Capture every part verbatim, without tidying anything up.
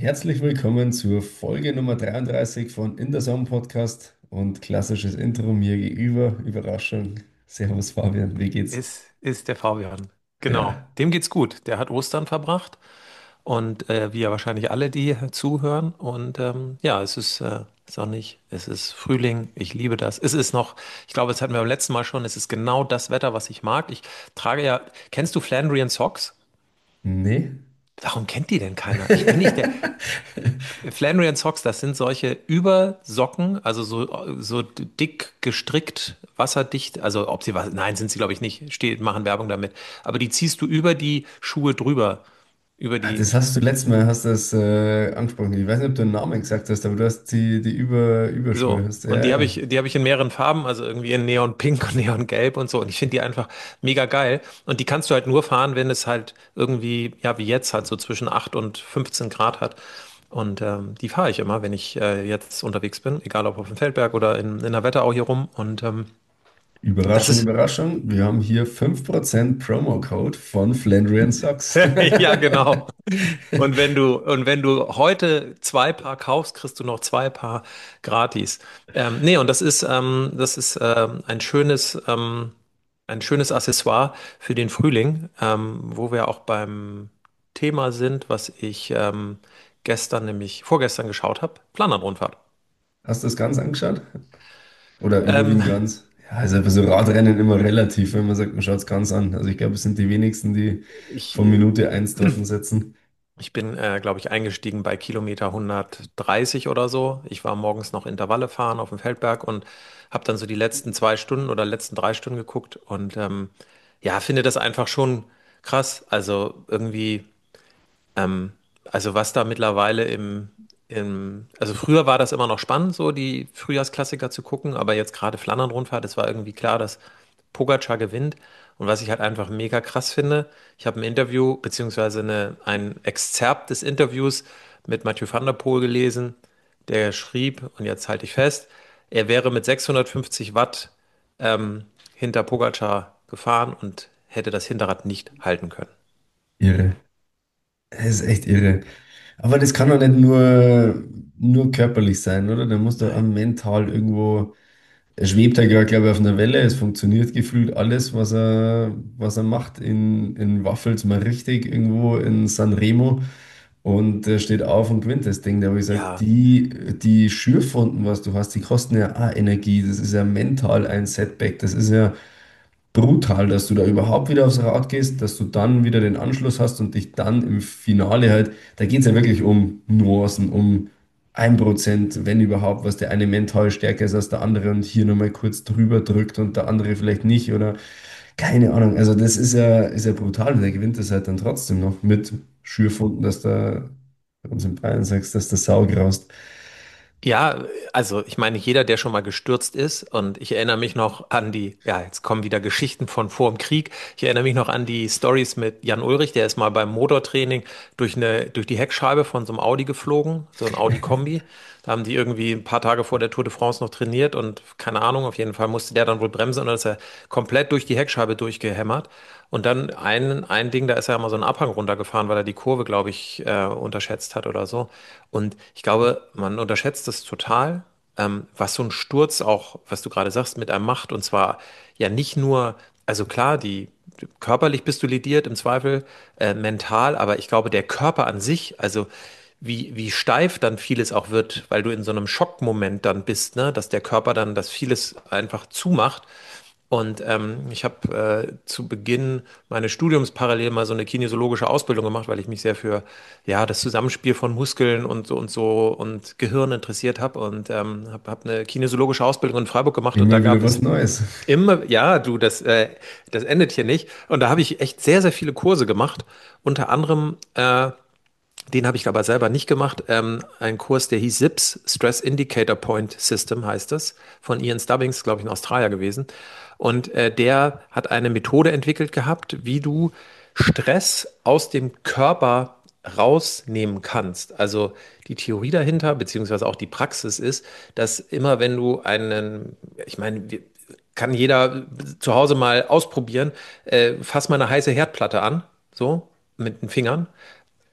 Herzlich willkommen zur Folge Nummer dreiunddreißig von In der Zone Podcast und klassisches Intro mir gegenüber. Überraschung. Servus Fabian, wie geht's? Ist, ist der Fabian. Genau. Ja, Dem geht's gut. Der hat Ostern verbracht und äh, wie ja wahrscheinlich alle, die zuhören. Und ähm, ja, es ist äh, sonnig, es ist Frühling, ich liebe das. Es ist noch, ich glaube, das hatten wir beim letzten Mal schon, es ist genau das Wetter, was ich mag. Ich trage ja, kennst du Flandrian Socks? nee. Warum kennt die denn keiner? Ich bin nicht der. Flannery Socks, das sind solche Übersocken, also so, so dick gestrickt, wasserdicht, also ob sie was, nein, sind sie glaube ich nicht, steht, machen Werbung damit, aber die ziehst du über die Schuhe drüber, über Ah, die, das hast du letztes Mal hast das äh, angesprochen. Ich weiß nicht, ob du einen Namen gesagt hast, aber du hast die, die Über, Überschuhe. so. Hast. Und Ja, die habe ja. ich, die habe ich in mehreren Farben, also irgendwie in Neonpink und Neongelb und so. Und ich finde die einfach mega geil. Und die kannst du halt nur fahren, wenn es halt irgendwie, ja, wie jetzt halt so zwischen acht und fünfzehn Grad hat. Und ähm, die fahre ich immer, wenn ich äh, jetzt unterwegs bin, egal ob auf dem Feldberg oder in, in der Wetterau hier rum. Und ähm, das Überraschung, ist, Überraschung. Wir haben hier fünf Prozent Promo-Code von Flandrian Socks. ja, genau. Und wenn du, und wenn du heute zwei Paar kaufst, kriegst du noch zwei Paar gratis. Ähm, nee, und das ist, ähm, das ist ähm, ein schönes, ähm, ein schönes Accessoire für den Frühling, ähm, wo wir auch beim Thema sind, was ich ähm, gestern, nämlich vorgestern geschaut habe, Flandern-Rundfahrt. Hast du das ganz angeschaut? Oder Ähm, überwiegend ganz? Ja, ist einfach so Radrennen immer relativ, wenn man sagt, man schaut es ganz an. Also ich glaube, es sind die wenigsten, die ich, von Minute eins dort sitzen. Ich bin, äh, glaube ich, eingestiegen bei Kilometer hundertdreißig oder so. Ich war morgens noch Intervalle fahren auf dem Feldberg und habe dann so die letzten zwei Stunden oder letzten drei Stunden geguckt und ähm, ja, finde das einfach schon krass. Also irgendwie, ähm, also was da mittlerweile im, im, also früher war das immer noch spannend, so die Frühjahrsklassiker zu gucken, aber jetzt gerade Flandern-Rundfahrt, es war irgendwie klar, dass Pogacar gewinnt. Und was ich halt einfach mega krass finde, ich habe ein Interview, beziehungsweise eine, ein Exzerpt des Interviews mit Mathieu van der Poel gelesen, der schrieb, und jetzt halte ich fest, er wäre mit sechshundertfünfzig Watt ähm, hinter Pogacar gefahren und hätte das Hinterrad nicht halten können. Irre. Das ist echt irre. Aber das kann doch nicht nur, nur körperlich sein, oder? Da muss doch auch Nein. mental irgendwo. Er schwebt ja gerade, glaube ich, auf einer Welle. Es funktioniert gefühlt alles, was er, was er macht. In, in Waffels mal richtig, irgendwo in Sanremo. Und er steht auf und gewinnt das Ding. Da habe ich gesagt, Ja, die, die Schürfwunden, was du hast, die kosten ja auch Energie. Das ist ja mental ein Setback. Das ist ja brutal, dass du da überhaupt wieder aufs Rad gehst, dass du dann wieder den Anschluss hast und dich dann im Finale halt, da geht es ja wirklich um Nuancen, um ein Prozent, wenn überhaupt, was der eine mental stärker ist als der andere und hier nochmal kurz drüber drückt und der andere vielleicht nicht oder keine Ahnung. Also das ist ja, ist ja brutal und der gewinnt das halt dann trotzdem noch mit Schürfwunden, dass da bei uns in Bayern sagst, dass der Sau graust. ja, also ich meine, jeder, der schon mal gestürzt ist, und ich erinnere mich noch an die, ja, jetzt kommen wieder Geschichten von vor dem Krieg. Ich erinnere mich noch an die Stories mit Jan Ulrich, der ist mal beim Motortraining durch eine, durch die Heckscheibe von so einem Audi geflogen, so ein Audi-Kombi. Da haben die irgendwie ein paar Tage vor der Tour de France noch trainiert und keine Ahnung, auf jeden Fall musste der dann wohl bremsen und dann ist er komplett durch die Heckscheibe durchgehämmert. Und dann ein, ein Ding, da ist er mal so einen Abhang runtergefahren, weil er die Kurve, glaube ich, äh, unterschätzt hat oder so. Und ich glaube, man unterschätzt das total, ähm, was so ein Sturz auch, was du gerade sagst, mit einem macht. Und zwar ja nicht nur, also klar, die körperlich bist du lediert im Zweifel, äh, mental, aber ich glaube, der Körper an sich, also wie, wie steif dann vieles auch wird, weil du in so einem Schockmoment dann bist, ne, dass der Körper dann das vieles einfach zumacht. Und ähm, ich habe äh, zu Beginn meines Studiums parallel mal so eine kinesiologische Ausbildung gemacht, weil ich mich sehr für ja das Zusammenspiel von Muskeln und so und so und Gehirn interessiert habe und ähm, habe hab eine kinesiologische Ausbildung in Freiburg gemacht und da Immer wieder gab was es Neues. immer, ja, du, das, äh, das endet hier nicht. Und da habe ich echt sehr, sehr viele Kurse gemacht. Unter anderem, äh, den habe ich aber selber nicht gemacht, ähm, ein Kurs, der hieß S I P S, Stress Indicator Point System heißt das, von Ian Stubbings, glaube ich, in Australien gewesen. Und äh, der hat eine Methode entwickelt gehabt, wie du Stress aus dem Körper rausnehmen kannst. Also die Theorie dahinter, beziehungsweise auch die Praxis ist, dass immer wenn du einen, ich meine, wir- kann jeder zu Hause mal ausprobieren, äh, fass mal eine heiße Herdplatte an, so mit den Fingern.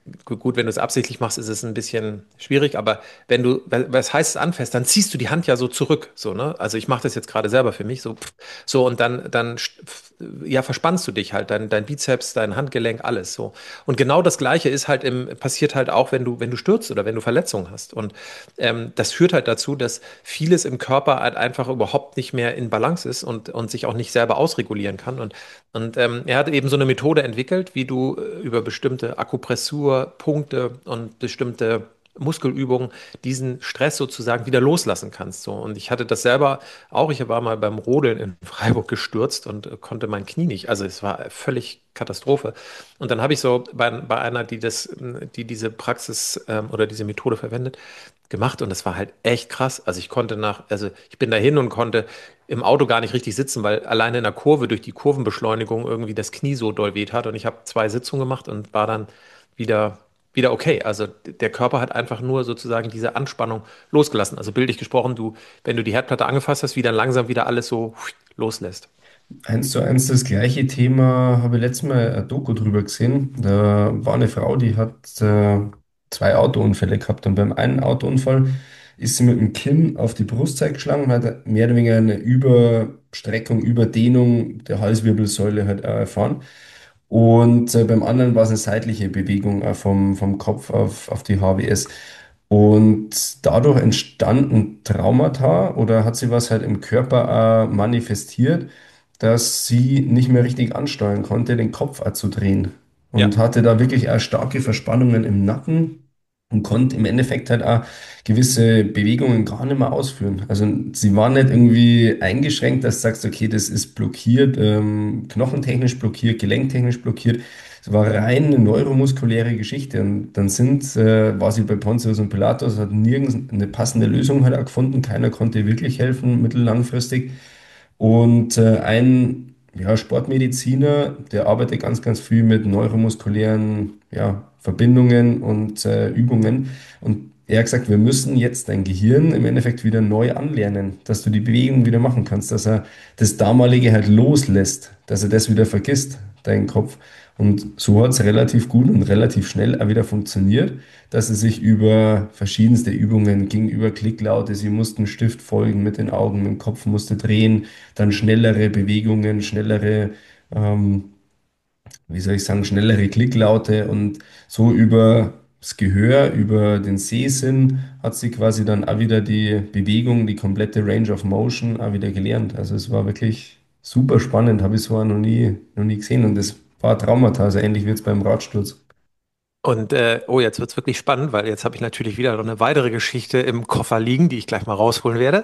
gu- gut, wenn du es absichtlich machst, ist es ein bisschen schwierig, aber wenn du, wa- was heißt es anfasst, dann ziehst du die Hand ja so zurück, so, ne? Also ich mache das jetzt gerade selber für mich, so, pff, so und dann, dann, st- pf- ja, verspannst du dich halt, dein, dein Bizeps, dein Handgelenk, alles so. Und genau das Gleiche ist halt im, passiert halt auch, wenn du, wenn du stürzt oder wenn du Verletzungen hast. Und ähm, das führt halt dazu, dass vieles im Körper halt einfach überhaupt nicht mehr in Balance ist und, und sich auch nicht selber ausregulieren kann. Und und ähm, er hat eben so eine Methode entwickelt, wie du äh, über bestimmte Akupressurpunkte und bestimmte Muskelübungen diesen Stress sozusagen wieder loslassen kannst. So. Und ich hatte das selber auch. Ich war mal beim Rodeln in Freiburg gestürzt und äh, konnte mein Knie nicht. Also es war völlig Katastrophe. Und dann habe ich so bei, bei einer, die das, die diese Praxis ähm, oder diese Methode verwendet, gemacht und das war halt echt krass. Also ich konnte nach, also ich bin dahin und konnte im Auto gar nicht richtig sitzen, weil alleine in der Kurve durch die Kurvenbeschleunigung irgendwie das Knie so doll weht hat und ich habe zwei Sitzungen gemacht und war dann wieder wieder okay. Also der Körper hat einfach nur sozusagen diese Anspannung losgelassen. Also bildlich gesprochen, du, wenn du die Herdplatte angefasst hast, wie dann langsam wieder alles so loslässt. Eins zu eins das gleiche Thema habe ich letztes Mal ein Doku drüber gesehen. Da war eine Frau, die hat äh, zwei Autounfälle gehabt und beim einen Autounfall ist sie mit dem Kinn auf die Brustseite geschlagen und hat mehr oder weniger eine Überstreckung, Überdehnung der Halswirbelsäule halt auch erfahren. Und äh, beim anderen war es eine seitliche Bewegung auch vom, vom Kopf auf, auf die H W S. Und dadurch entstanden Traumata oder hat sie was halt im Körper auch manifestiert, dass sie nicht mehr richtig ansteuern konnte, den Kopf auch zu drehen. Ja. Und hatte da wirklich auch starke Verspannungen im Nacken und konnte im Endeffekt halt auch gewisse Bewegungen gar nicht mehr ausführen. Also sie war nicht irgendwie eingeschränkt, dass du sagst, okay, das ist blockiert, ähm, knochentechnisch blockiert, gelenktechnisch blockiert. Es war rein eine neuromuskuläre Geschichte. Und dann sind, äh, war sie bei Pontius und Pilatus, hat nirgends eine passende Lösung halt auch gefunden. Keiner konnte ihr wirklich helfen, mittellangfristig. Und äh, ein ja, Sportmediziner, der arbeitet ganz, ganz viel mit neuromuskulären ja, Verbindungen und äh, Übungen. Und er hat gesagt, wir müssen jetzt dein Gehirn im Endeffekt wieder neu anlernen, dass du die Bewegung wieder machen kannst, dass er das damalige halt loslässt, dass er das wieder vergisst, dein Kopf. Und so hat es relativ gut und relativ schnell auch wieder funktioniert, dass er sich über verschiedenste Übungen ging, über Klicklaute, sie mussten Stift folgen mit den Augen, mit dem Kopf musste drehen, dann schnellere Bewegungen, schnellere, ähm, wie soll ich sagen, schnellere Klicklaute und so über das Gehör, über den Sehsinn hat sie quasi dann auch wieder die Bewegung, die komplette Range of Motion auch wieder gelernt. Also es war wirklich super spannend, habe ich so auch noch nie, noch nie gesehen und das war Traumata, also ähnlich wie jetzt beim Radsturz. Und äh, oh, jetzt wird's wirklich spannend, weil jetzt habe ich natürlich wieder noch eine weitere Geschichte im Koffer liegen, die ich gleich mal rausholen werde.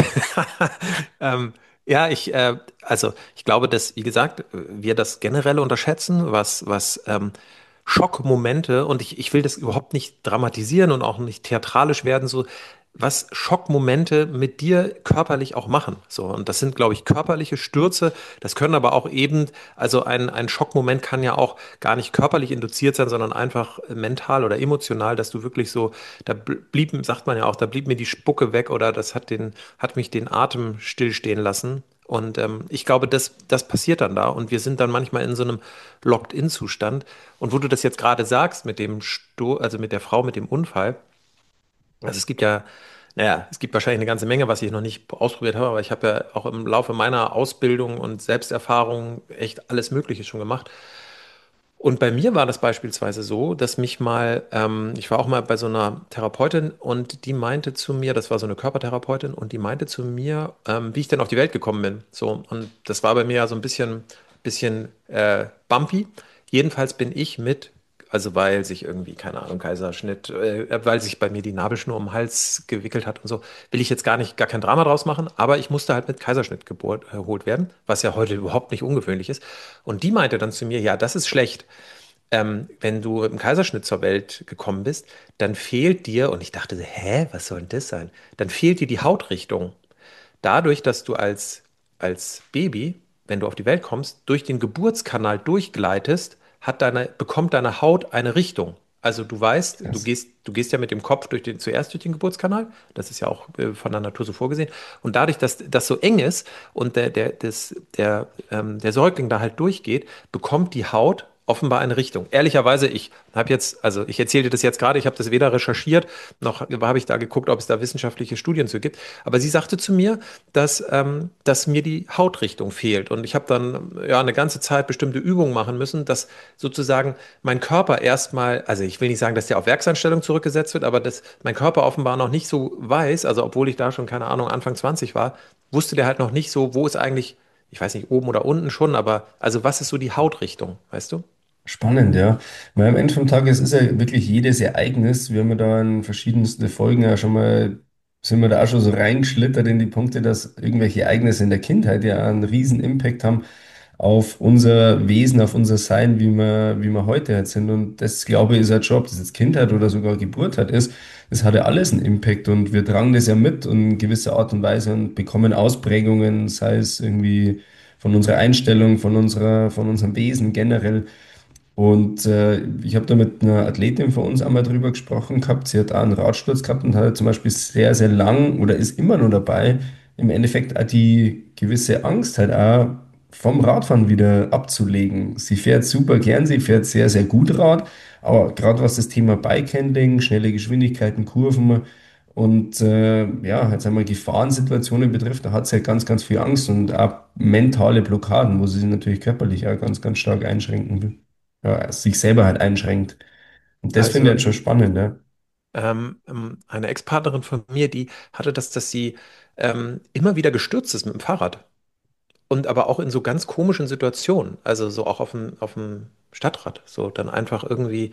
Ähm, ja, ich, äh, also ich glaube, dass, wie gesagt, wir das generell unterschätzen, was, was ähm, Schockmomente, und ich, ich will das überhaupt nicht dramatisieren und auch nicht theatralisch werden, so was Schockmomente mit dir körperlich auch machen. So, und das sind, glaube ich, körperliche Stürze. Das können aber auch eben, also ein, ein Schockmoment kann ja auch gar nicht körperlich induziert sein, sondern einfach mental oder emotional, dass du wirklich so, da blieb, sagt man ja auch, da blieb mir die Spucke weg oder das hat den, hat mich den Atem stillstehen lassen. Und ähm, ich glaube, das, das passiert dann da und wir sind dann manchmal in so einem Locked-in-Zustand. Und wo du das jetzt gerade sagst mit dem Sto also mit der Frau mit dem Unfall, also es gibt ja, naja, es gibt wahrscheinlich eine ganze Menge, was ich noch nicht ausprobiert habe, aber ich habe ja auch im Laufe meiner Ausbildung und Selbsterfahrung echt alles Mögliche schon gemacht. Und bei mir war das beispielsweise so, dass mich mal, ähm, ich war auch mal bei so einer Therapeutin und die meinte zu mir, das war so eine Körpertherapeutin, und die meinte zu mir, ähm, wie ich denn auf die Welt gekommen bin. So, und das war bei mir ja so ein bisschen, bisschen äh, bumpy. Jedenfalls bin ich mit, also weil sich irgendwie, keine Ahnung, Kaiserschnitt, äh, weil sich bei mir die Nabelschnur um den Hals gewickelt hat und so, will ich jetzt gar nicht, gar kein Drama draus machen, aber ich musste halt mit Kaiserschnitt geboren, geholt werden, was ja heute überhaupt nicht ungewöhnlich ist. Und die meinte dann zu mir, ja, das ist schlecht. Ähm, wenn du mit dem Kaiserschnitt zur Welt gekommen bist, dann fehlt dir, und ich dachte, hä, was soll denn das sein? Dann fehlt dir die Hautrichtung. Dadurch, dass du als, als Baby, wenn du auf die Welt kommst, durch den Geburtskanal durchgleitest, hat deine, bekommt deine Haut eine Richtung. Also du weißt, du Krass. gehst, du gehst ja mit dem Kopf durch den, zuerst durch den Geburtskanal, das ist ja auch äh, von der Natur so vorgesehen. Und dadurch, dass das so eng ist und der, der, das, der, ähm, der Säugling da halt durchgeht, bekommt die Haut offenbar eine Richtung. Ehrlicherweise, ich habe jetzt, also ich erzähle dir das jetzt gerade, ich habe das weder recherchiert, noch habe ich da geguckt, ob es da wissenschaftliche Studien zu gibt. Aber sie sagte zu mir, dass, ähm, dass mir die Hautrichtung fehlt. Und ich habe dann ja eine ganze Zeit bestimmte Übungen machen müssen, dass sozusagen mein Körper erstmal, also ich will nicht sagen, dass der auf Werkseinstellung zurückgesetzt wird, aber dass mein Körper offenbar noch nicht so weiß, also obwohl ich da schon, keine Ahnung, Anfang zwanzig war, wusste der halt noch nicht so, wo ist eigentlich, ich weiß nicht, oben oder unten schon, aber also was ist so die Hautrichtung, weißt du? Spannend, ja. Weil am Ende vom Tag, es ist ja wirklich jedes Ereignis. Wir haben ja da in verschiedensten Folgen ja schon mal, sind wir da auch schon so reingeschlittert in die Punkte, dass irgendwelche Ereignisse in der Kindheit ja einen riesen Impact haben auf unser Wesen, auf unser Sein, wie wir, wie wir heute halt sind. Und das, glaube ich, ist halt schon, ob das jetzt Kindheit oder sogar Geburtheit ist, das hat ja alles einen Impact und wir tragen das ja mit in gewisser Art und Weise und bekommen Ausprägungen, sei es irgendwie von unserer Einstellung, von unserer, von unserem Wesen generell. Und äh, ich habe da mit einer Athletin von uns einmal drüber gesprochen gehabt. Sie hat auch einen Radsturz gehabt und hat zum Beispiel sehr, sehr lang oder ist immer noch dabei, im Endeffekt auch die gewisse Angst halt auch vom Radfahren wieder abzulegen. Sie fährt super gern, sie fährt sehr, sehr gut Rad, aber gerade was das Thema Bikehandling, schnelle Geschwindigkeiten, Kurven und äh, ja, jetzt einmal Gefahrensituationen betrifft, da hat sie halt ganz, ganz viel Angst und auch mentale Blockaden, wo sie sich natürlich körperlich auch ganz, ganz stark einschränken will, ja, sich selber halt einschränkt. Und das finde ich Also jetzt schon spannend, ja. ähm, ähm, eine Ex-Partnerin von mir, die hatte das, dass sie ähm, immer wieder gestürzt ist mit dem Fahrrad. Und aber auch in so ganz komischen Situationen, also so auch auf dem, auf dem Stadtrad, so dann einfach irgendwie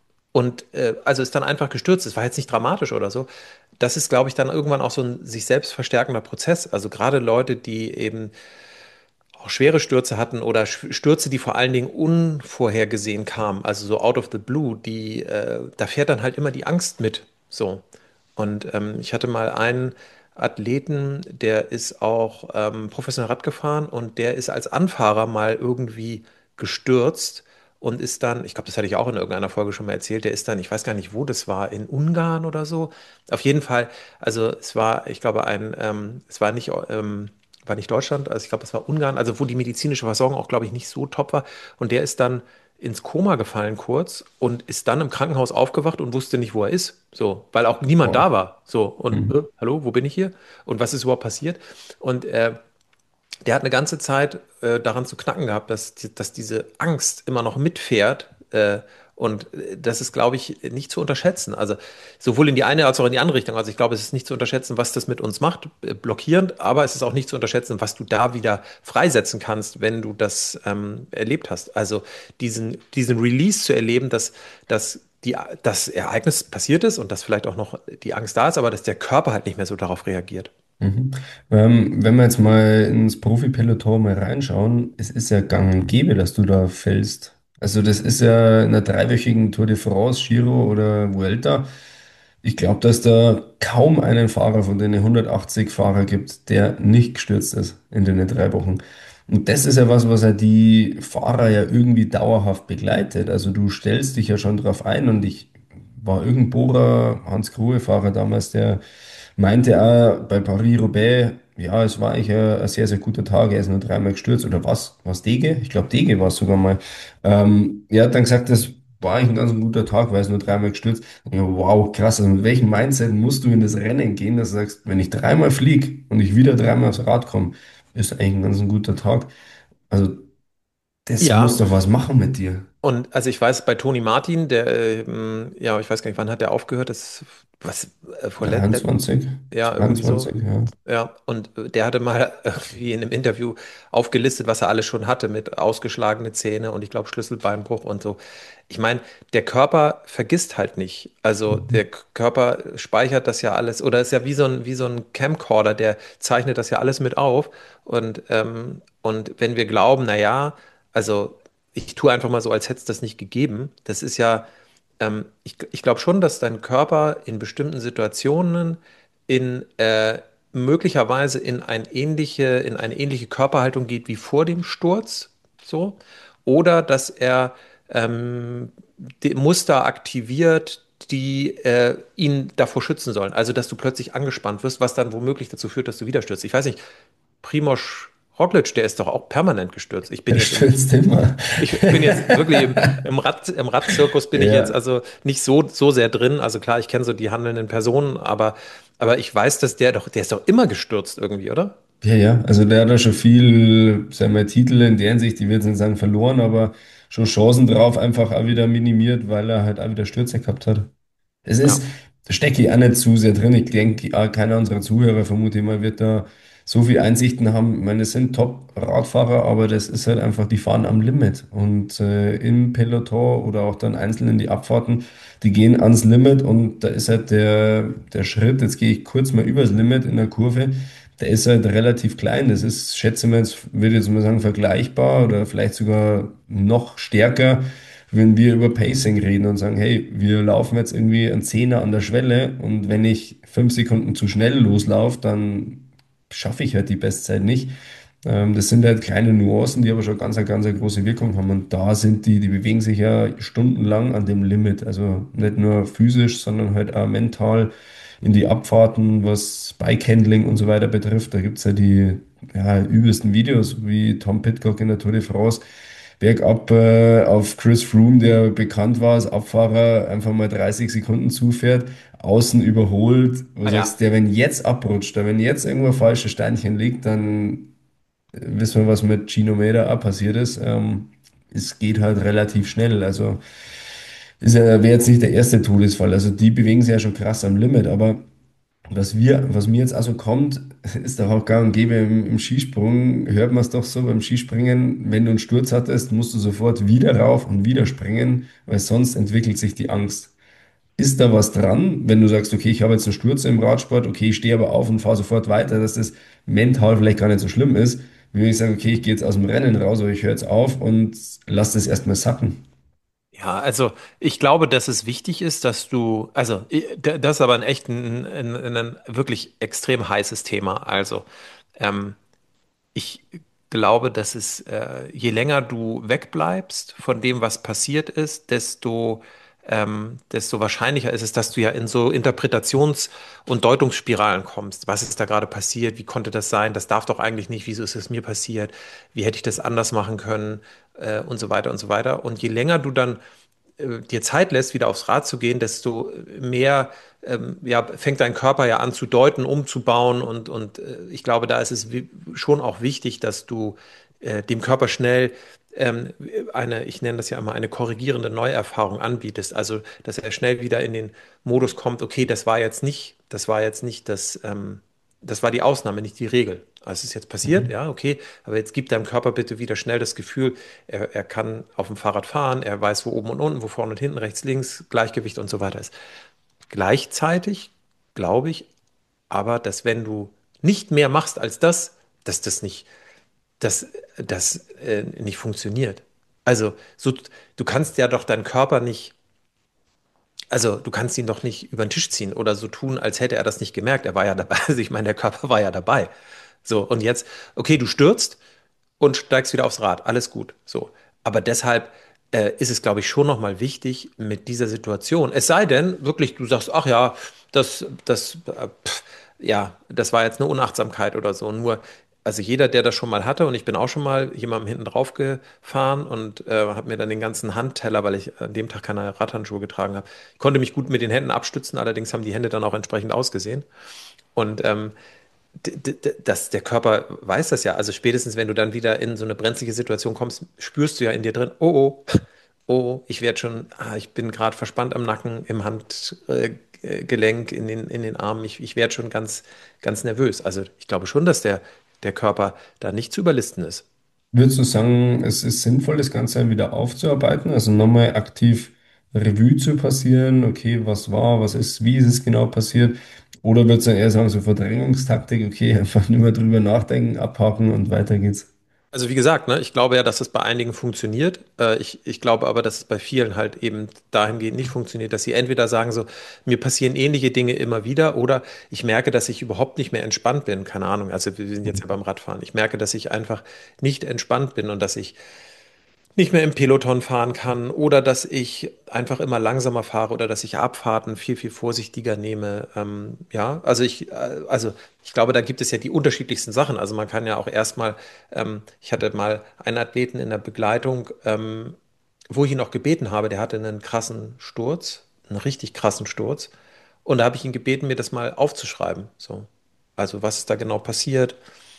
und äh, also ist dann einfach gestürzt. Es war jetzt nicht dramatisch oder so. Das ist, glaube ich, dann irgendwann auch so ein sich selbst verstärkender Prozess. Also gerade Leute, die eben auch schwere Stürze hatten oder Sch- Stürze, die vor allen Dingen unvorhergesehen kamen, also so out of the blue, die, äh, da fährt dann halt immer die Angst mit. So. Und ähm, ich hatte mal einen Athleten, der ist auch ähm, professionell Rad gefahren und der ist als Anfahrer mal irgendwie gestürzt und ist dann, ich glaube, das hatte ich auch in irgendeiner Folge schon mal erzählt, der ist dann, ich weiß gar nicht, wo das war, in Ungarn oder so. Auf jeden Fall, also es war, ich glaube, ein, ähm, es war nicht, ähm, war nicht Deutschland, also ich glaube, es war Ungarn, also wo die medizinische Versorgung auch, glaube ich, nicht so top war. Und der ist dann ins Koma gefallen kurz und ist dann im Krankenhaus aufgewacht und wusste nicht, wo er ist. So, weil auch niemand Boah. da war. So, und Mhm. äh, hallo, wo bin ich hier? Und was ist überhaupt passiert? Und äh, der hat eine ganze Zeit äh, daran zu knacken gehabt, dass, die- dass diese Angst immer noch mitfährt. Äh, und äh, das ist, glaube ich, nicht zu unterschätzen. Also sowohl in die eine als auch in die andere Richtung. Also ich glaube, es ist nicht zu unterschätzen, was das mit uns macht, äh, blockierend, aber es ist auch nicht zu unterschätzen, was du da wieder freisetzen kannst, wenn du das ähm, erlebt hast. Also diesen, diesen Release zu erleben, dass, dass die, das Ereignis passiert ist und dass vielleicht auch noch die Angst da ist, aber dass der Körper halt nicht mehr so darauf reagiert. Mhm. Ähm, wenn wir jetzt mal ins Profi-Peloton mal reinschauen, es ist ja gang und gäbe, dass du da fällst. Also das ist ja in einer dreiwöchigen Tour de France, Giro oder Vuelta. Ich glaube, dass da kaum einen Fahrer von den hundertachtzig Fahrer gibt, der nicht gestürzt ist in den drei Wochen. Und das ist ja was, was ja die Fahrer ja irgendwie dauerhaft begleitet. Also du stellst dich ja schon drauf ein und ich war irgendein Bohrer, Hans Grohe-Fahrer damals, der meinte auch bei Paris-Roubaix, ja, es war eigentlich ein, ein sehr, sehr guter Tag, er ist nur dreimal gestürzt, oder was? Was Dege? Ich glaube, Dege war es sogar mal. Ähm, er hat dann gesagt, das war eigentlich ein ganz guter Tag, weil er ist nur dreimal gestürzt. Und ich, wow, krass, also mit welchem Mindset musst du in das Rennen gehen, dass du sagst, wenn ich dreimal fliege und ich wieder dreimal aufs Rad komme, ist eigentlich ein ganz ein guter Tag. Also das muss Ja, doch was machen mit dir. und also ich weiß bei Toni Martin, der, ähm, ja, ich weiß gar nicht, wann hat der aufgehört? Das, was, äh, vor let, let, dreiundzwanzig, ja, irgendwie so. zweiundzwanzig, ja. Ja, und äh, der hatte mal irgendwie in einem Interview aufgelistet, was er alles schon hatte mit ausgeschlagene Zähne und ich glaube Schlüsselbeinbruch und so. Ich meine, der Körper vergisst halt nicht. Also der K- Körper speichert das ja alles oder ist ja wie so ein, wie so ein Camcorder, der zeichnet das ja alles mit auf. Und, ähm, und wenn wir glauben, na ja, also ich tue einfach mal so, als hätte es das nicht gegeben, das ist ja, ähm, ich, ich glaube schon, dass dein Körper in bestimmten Situationen in äh, möglicherweise in ein ähnliche, in eine ähnliche Körperhaltung geht wie vor dem Sturz, so, oder dass er ähm, die Muster aktiviert, die äh, ihn davor schützen sollen. Also, dass du plötzlich angespannt wirst, was dann womöglich dazu führt, dass du wieder stürzt. Ich weiß nicht, Primož Roglic, der ist doch auch permanent gestürzt. Ich bin Der jetzt im, stürzt immer. ich bin jetzt wirklich im, im Rad, im Radzirkus bin ich jetzt Ja. also nicht so, so sehr drin. Also klar, ich kenne so die handelnden Personen, aber, aber ich weiß, dass der doch, der ist doch immer gestürzt irgendwie, oder? Ja, ja, also der hat da schon viel, sagen wir, Titel in der Hinsicht, die will jetzt nicht sagen verloren, aber schon Chancen drauf einfach auch wieder minimiert, weil er halt auch wieder Stürze gehabt hat. Es ist, Ja. da stecke ich auch nicht zu sehr drin. Ich denke, auch keiner unserer Zuhörer, vermute ich mal, wird da so viel Einsichten haben. Ich meine, es sind Top-Radfahrer, aber das ist halt einfach, die fahren am Limit. Und äh, im Peloton oder auch dann einzeln in die Abfahrten, die gehen ans Limit und da ist halt der, der Schritt, jetzt gehe ich kurz mal übers Limit in der Kurve, der ist halt relativ klein. Das ist, schätze ich mal, jetzt würde ich jetzt mal sagen, vergleichbar oder vielleicht sogar noch stärker, wenn wir über Pacing reden und sagen, hey, wir laufen jetzt irgendwie einen Zehner an der Schwelle und wenn ich fünf Sekunden zu schnell loslaufe, dann schaffe ich halt die Bestzeit nicht. Ähm, das sind halt kleine Nuancen, die aber schon ganz, eine ganz eine große Wirkung haben. Und da sind die, die bewegen sich ja stundenlang an dem Limit. Also nicht nur physisch, sondern halt auch mental in die Abfahrten, was Bikehandling und so weiter betrifft. Da gibt es ja die ja, übelsten Videos, wie Tom Pidcock in der Tour de France bergab äh, auf Chris Froome, der bekannt war als Abfahrer, einfach mal dreißig Sekunden zufährt, außen überholt, wo du Ah sagst, ja. der, wenn jetzt abrutscht, der, wenn jetzt irgendwo ein falsches Steinchen liegt, dann äh, wissen wir, was mit Gino Mäder auch passiert ist. Ähm, es geht halt relativ schnell. Also ist ja, wäre jetzt nicht der erste Todesfall. Also die bewegen sich ja schon krass am Limit, aber was wir, was mir jetzt also kommt, ist doch auch gang und gäbe im, im Skisprung, hört man es doch so beim Skispringen, wenn du einen Sturz hattest, musst du sofort wieder rauf und wieder springen, weil sonst entwickelt sich die Angst. Ist da was dran, wenn du sagst, okay, ich habe jetzt einen Sturz im Radsport, okay, ich stehe aber auf und fahre sofort weiter, dass das mental vielleicht gar nicht so schlimm ist, wie wenn ich sage, okay, ich gehe jetzt aus dem Rennen raus oder ich höre jetzt auf und lass das erstmal sacken. Ja, also ich glaube, dass es wichtig ist, dass du, also i- d- das ist aber ein echt ein, ein, ein wirklich extrem heißes Thema. Also ähm, ich glaube, dass es, äh, je länger du wegbleibst von dem, was passiert ist, desto, ähm, desto wahrscheinlicher ist es, dass du ja in so Interpretations- und Deutungsspiralen kommst. Was ist da gerade passiert? Wie konnte das sein? Das darf doch eigentlich nicht. Wieso ist es mir passiert? Wie hätte ich das anders machen können? Äh, und so weiter und so weiter. Und je länger du dann äh, dir Zeit lässt, wieder aufs Rad zu gehen, desto mehr ähm, ja, fängt dein Körper ja an zu deuten, umzubauen. Und, und äh, ich glaube, da ist es wi- schon auch wichtig, dass du äh, dem Körper schnell ähm, eine, ich nenne das ja immer, eine korrigierende Neuerfahrung anbietest. Also, dass er schnell wieder in den Modus kommt, okay, das war jetzt nicht, das war jetzt nicht das, ähm, das war die Ausnahme, nicht die Regel. Also es ist jetzt passiert, Mhm. ja, okay, aber jetzt gib deinem Körper bitte wieder schnell das Gefühl, er, er kann auf dem Fahrrad fahren, er weiß, wo oben und unten, wo vorne und hinten, rechts, links, Gleichgewicht und so weiter ist. Gleichzeitig glaube ich aber, dass wenn du nicht mehr machst als das, dass das nicht, dass das äh, nicht funktioniert. Also so, du kannst ja doch deinen Körper nicht, also du kannst ihn doch nicht über den Tisch ziehen oder so tun, als hätte er das nicht gemerkt. Er war ja dabei. Also ich meine, der Körper war ja dabei. So, und jetzt, okay, du stürzt und steigst wieder aufs Rad. Alles gut. So. Aber deshalb äh, ist es, glaube ich, schon nochmal wichtig mit dieser Situation. Es sei denn, wirklich, du sagst, ach ja, das, das, äh, pff, ja, das war jetzt eine Unachtsamkeit oder so. Nur, also jeder, der das schon mal hatte, und ich bin auch schon mal jemandem hinten drauf gefahren und äh, habe mir dann den ganzen Handteller, weil ich an dem Tag keine Radhandschuhe getragen habe, ich konnte mich gut mit den Händen abstützen, allerdings haben die Hände dann auch entsprechend ausgesehen. Und ähm, d- d- das, der Körper weiß das ja. Also spätestens, wenn du dann wieder in so eine brenzlige Situation kommst, spürst du ja in dir drin, oh, oh, oh, ich werde schon, ah, ich bin gerade verspannt am Nacken, im Handgelenk, äh, Gelenk, in den, in den Armen. Ich, ich werde schon ganz, ganz nervös. Also ich glaube schon, dass der, der Körper da nicht zu überlisten ist. Würdest du sagen, es ist sinnvoll, das Ganze wieder aufzuarbeiten, also nochmal aktiv Revue zu passieren, okay, was war, was ist, wie ist es genau passiert? Oder würdest du eher sagen, so Verdrängungstaktik, okay, einfach nicht mehr drüber nachdenken, abhaken und weiter geht's? Also wie gesagt, ne, ich glaube ja, dass es bei einigen funktioniert. Äh, ich, ich glaube aber, dass es bei vielen halt eben dahingehend nicht funktioniert, dass sie entweder sagen so, mir passieren ähnliche Dinge immer wieder oder ich merke, dass ich überhaupt nicht mehr entspannt bin. Keine Ahnung, also wir sind jetzt ja beim Radfahren. Ich merke, dass ich einfach nicht entspannt bin und dass ich nicht mehr im Peloton fahren kann oder dass ich einfach immer langsamer fahre oder dass ich Abfahrten viel, viel vorsichtiger nehme. Ähm, ja, also ich, äh, also ich glaube, da gibt es ja die unterschiedlichsten Sachen. Also man kann ja auch erstmal, ähm, ich hatte mal einen Athleten in der Begleitung, ähm, wo ich ihn auch gebeten habe, der hatte einen krassen Sturz, einen richtig krassen Sturz. Und da habe ich ihn gebeten, mir das mal aufzuschreiben. So. Also was ist da genau passiert?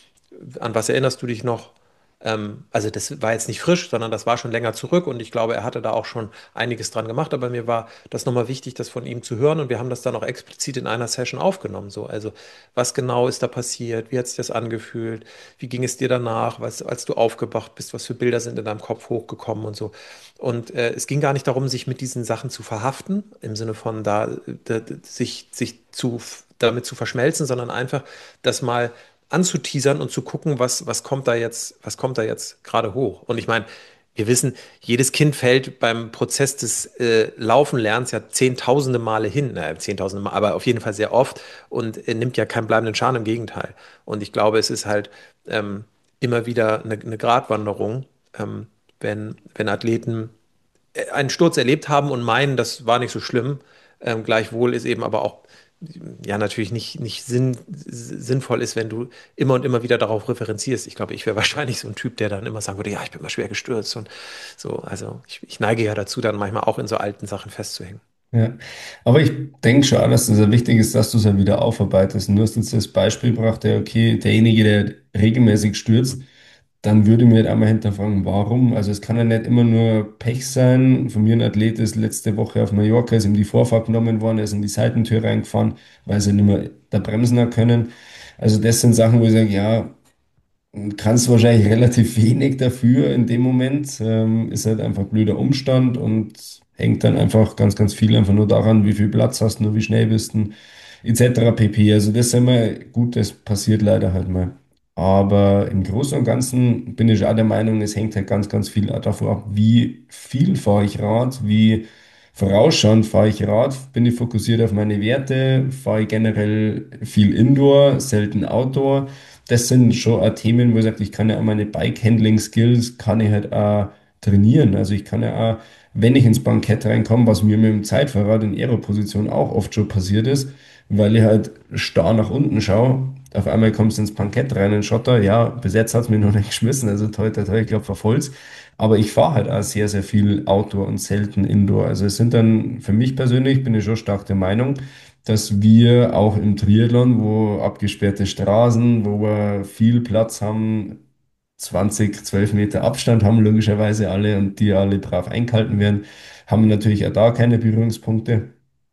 An was erinnerst du dich noch? Ähm, also das war jetzt nicht frisch, sondern das war schon länger zurück und ich glaube, er hatte da auch schon einiges dran gemacht, aber mir war das nochmal wichtig, das von ihm zu hören und wir haben das dann auch explizit in einer Session aufgenommen. So, also was genau ist da passiert? Wie hat sich das angefühlt? Wie ging es dir danach, was, als du aufgewacht bist? Was für Bilder sind in deinem Kopf hochgekommen und so? Und äh, es ging gar nicht darum, sich mit diesen Sachen zu verhaften, im Sinne von da, da sich, sich zu, damit zu verschmelzen, sondern einfach das mal anzuteasern und zu gucken, was, was kommt da jetzt, was kommt da jetzt gerade hoch. Und ich meine, wir wissen, jedes Kind fällt beim Prozess des äh, Laufenlernens ja zehntausende Male hin, naja, zehntausende Mal, aber auf jeden Fall sehr oft und äh, nimmt ja keinen bleibenden Schaden, im Gegenteil. Und ich glaube, es ist halt ähm, immer wieder eine, eine Gratwanderung, ähm, wenn, wenn Athleten äh, einen Sturz erlebt haben und meinen, das war nicht so schlimm. Ähm, gleichwohl ist eben aber auch ja natürlich nicht, nicht sinn, sinnvoll ist, wenn du immer und immer wieder darauf referenzierst. Ich glaube, ich wäre wahrscheinlich so ein Typ, der dann immer sagen würde, ja, ich bin mal schwer gestürzt und so. Also ich, ich neige ja dazu, dann manchmal auch in so alten Sachen festzuhängen. Ja, aber ich denke schon, dass es ja wichtig ist, dass du es ja wieder aufarbeitest. Und du hast jetzt das Beispiel gebracht, der, okay, derjenige, der regelmäßig stürzt, dann würde ich mir halt einmal hinterfragen, warum? Also es kann ja nicht immer nur Pech sein. Von mir ein Athlet ist letzte Woche auf Mallorca, ist ihm die Vorfahrt genommen worden, er ist in die Seitentür reingefahren, weil sie nicht mehr da bremsen hat können. Also das sind Sachen, wo ich sage, ja, kannst wahrscheinlich relativ wenig dafür in dem Moment. Ähm, ist halt einfach blöder Umstand und hängt dann einfach ganz, ganz viel einfach nur daran, wie viel Platz hast du, wie schnell bist du, et cetera pp. Also das ist immer gut, das passiert leider halt mal. Aber im Großen und Ganzen bin ich auch der Meinung, es hängt halt ganz, ganz viel davon ab, wie viel fahre ich Rad, wie vorausschauend fahre ich Rad, bin ich fokussiert auf meine Werte, fahre ich generell viel Indoor, selten Outdoor. Das sind schon auch Themen, wo ich sage, ich kann ja auch meine Bike-Handling-Skills, kann ich halt auch trainieren. Also ich kann ja auch, wenn ich ins Bankett reinkomme, was mir mit dem Zeitfahrrad in Aero-Position auch oft schon passiert ist, weil ich halt starr nach unten schaue, auf einmal kommst du ins Bankett rein, in Schotter, ja, bis jetzt hat es mich noch nicht geschmissen, also toi, toi, toi, ich glaube, verfolgt's. Aber ich fahre halt auch sehr, sehr viel Outdoor und selten Indoor. Also es sind dann, für mich persönlich, bin ich schon stark der Meinung, dass wir auch im Triathlon, wo abgesperrte Straßen, wo wir viel Platz haben, zwanzig, zwölf Meter Abstand haben logischerweise alle und die alle brav eingehalten werden, haben wir natürlich auch da keine Berührungspunkte.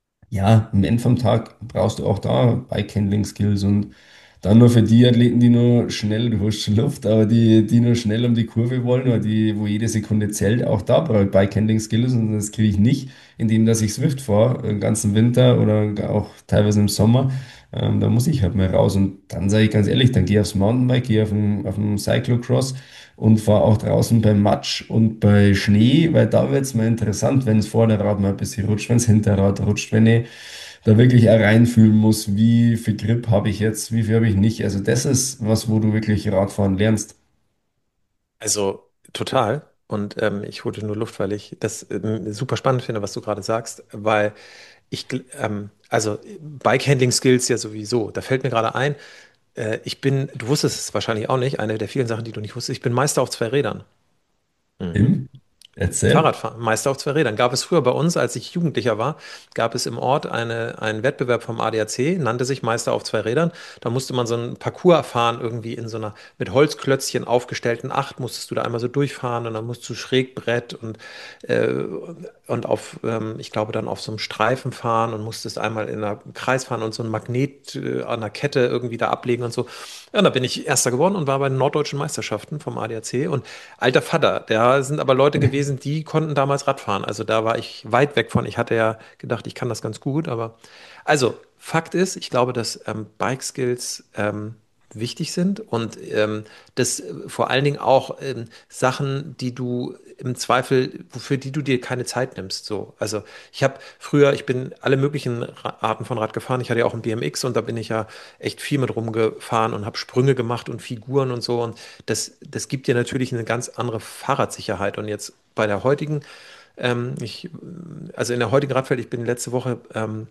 Ja, am Ende vom Tag brauchst du auch da Bike-Handling-Skills und dann nur für die Athleten, die nur schnell, du hast schon Luft, aber die, die nur schnell um die Kurve wollen oder die, wo jede Sekunde zählt, auch da brauche ich Bike-Handling-Skills und das kriege ich nicht, indem dass ich Swift fahre, den ganzen Winter oder auch teilweise im Sommer. Ähm, da muss ich halt mal raus und dann sage ich ganz ehrlich, dann gehe ich aufs Mountainbike, gehe auf den, auf den Cyclocross und fahre auch draußen bei Matsch und bei Schnee, weil da wird es mal interessant, wenn das Vorderrad mal ein bisschen rutscht, wenn das Hinterrad rutscht, wenn ich da wirklich auch reinfühlen muss, wie viel Grip habe ich jetzt, wie viel habe ich nicht. Also das ist was, wo du wirklich Radfahren lernst. Also total. Und ähm, ich holte nur Luft, weil ich das ähm, super spannend finde, was du gerade sagst, weil ich, gl- ähm, also Bike-Handling-Skills ja sowieso. Da fällt mir gerade ein, äh, ich bin, du wusstest es wahrscheinlich auch nicht, eine der vielen Sachen, die du nicht wusstest, ich bin Meister auf zwei Rädern. Mhm. Tim, erzähl. Fahrradfahren, Meister auf zwei Rädern. Gab es früher bei uns, als ich Jugendlicher war, gab es im Ort eine, einen Wettbewerb vom A D A C, nannte sich Meister auf zwei Rädern. Da musste man so einen Parcours fahren, irgendwie in so einer mit Holzklötzchen aufgestellten Acht, musstest du da einmal so durchfahren und dann musst du Schrägbrett und, äh, und auf, ähm, ich glaube, dann auf so einem Streifen fahren und musstest einmal in einer Kreis fahren und so ein Magnet äh, an der Kette irgendwie da ablegen und so. Ja, da bin ich Erster geworden und war bei den norddeutschen Meisterschaften vom A D A C und alter Vater, da sind aber Leute gewesen, die konnten damals Radfahren. Also da war ich weit weg von. Ich hatte ja gedacht, ich kann das ganz gut, aber also Fakt ist, ich glaube, dass ähm, Bike Skills ähm, wichtig sind und ähm, das äh, vor allen Dingen auch ähm, Sachen, die du im Zweifel, für die du dir keine Zeit nimmst. So, also ich habe früher, ich bin alle möglichen Ra- Arten von Rad gefahren. Ich hatte ja auch ein B M X und da bin ich ja echt viel mit rumgefahren und habe Sprünge gemacht und Figuren und so. Und das, das gibt dir natürlich eine ganz andere Fahrradsicherheit. Und jetzt bei der heutigen, ähm, ich, also in der heutigen Radwelt, ich bin letzte Woche ähm,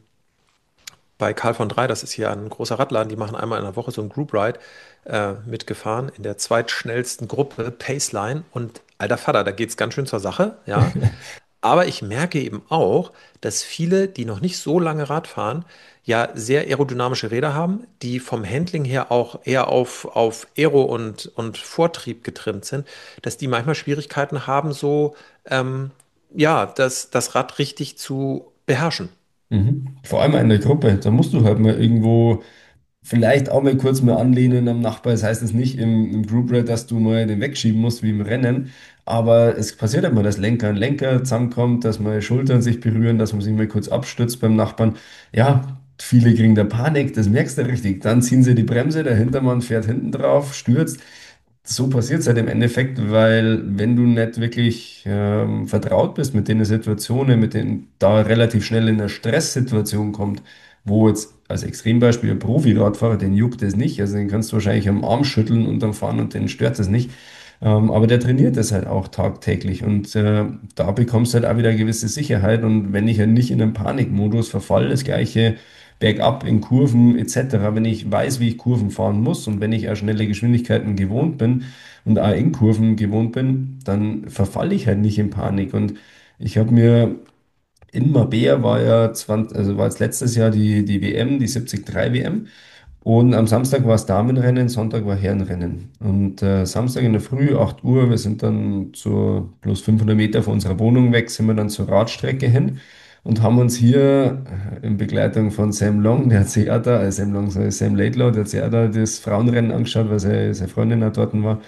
bei Karl von Drei, das ist hier ein großer Radladen, die machen einmal in der Woche so ein Group Ride äh, mitgefahren in der zweitschnellsten Gruppe, Paceline. Und alter Vater, da geht es ganz schön zur Sache, ja. Aber ich merke eben auch, dass viele, die noch nicht so lange Rad fahren, ja sehr aerodynamische Räder haben, die vom Handling her auch eher auf, auf Aero und, und Vortrieb getrimmt sind, dass die manchmal Schwierigkeiten haben, so ähm, ja, das, das Rad richtig zu beherrschen. Mhm. Vor allem in der Gruppe, da musst du halt mal irgendwo vielleicht auch mal kurz mal anlehnen am Nachbar. Das heißt es nicht im, im Group Ride, dass du mal den wegschieben musst wie im Rennen, aber es passiert halt mal, dass Lenker an Lenker zusammenkommt, dass mal Schultern sich berühren, dass man sich mal kurz abstützt beim Nachbarn. Ja, viele kriegen da Panik, das merkst du richtig. Dann ziehen sie die Bremse, der Hintermann fährt hinten drauf, stürzt. So passiert es halt im Endeffekt, weil wenn du nicht wirklich ähm, vertraut bist mit den Situationen, mit denen da relativ schnell in eine Stresssituation kommt, wo jetzt als Extrembeispiel ein Profi-Radfahrer, den juckt es nicht, also den kannst du wahrscheinlich am Arm schütteln und dann fahren und den stört es nicht. Ähm, aber der trainiert das halt auch tagtäglich und äh, da bekommst du halt auch wieder eine gewisse Sicherheit und wenn ich ja nicht in einen Panikmodus verfalle, das gleiche bergab in Kurven et cetera, wenn ich weiß, wie ich Kurven fahren muss und wenn ich auch schnelle Geschwindigkeiten gewohnt bin und auch in Kurven gewohnt bin, dann verfalle ich halt nicht in Panik. Und ich habe mir in Marbella war ja zwanzig, also war jetzt letztes Jahr die, die W M, die siebzig drei W M. Und am Samstag war es Damenrennen, Sonntag war Herrenrennen. Und äh, Samstag in der Früh, acht Uhr, wir sind dann zur plus fünfhundert Meter von unserer Wohnung weg, sind wir dann zur Radstrecke hin und haben uns hier äh, in Begleitung von Sam Long, der hat sich auch da, äh, Sam Long, sorry, Sam Laidlaw, der hat sich auch da das Frauenrennen angeschaut, weil seine, seine Freundin auch dort war.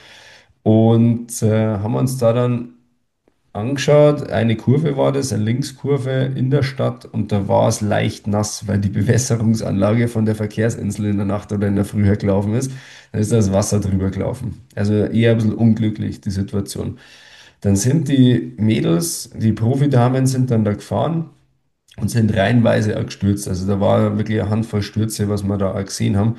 Und äh, haben uns da dann angeschaut. Eine Kurve war das, eine Linkskurve in der Stadt und da war es leicht nass, weil die Bewässerungsanlage von der Verkehrsinsel in der Nacht oder in der Früh gelaufen ist. Da ist das Wasser drüber gelaufen. Also eher ein bisschen unglücklich, die Situation. Dann sind die Mädels, die Profidamen sind dann da gefahren und sind reihenweise auch gestürzt. Also da war wirklich eine Handvoll Stürze, was wir da auch gesehen haben.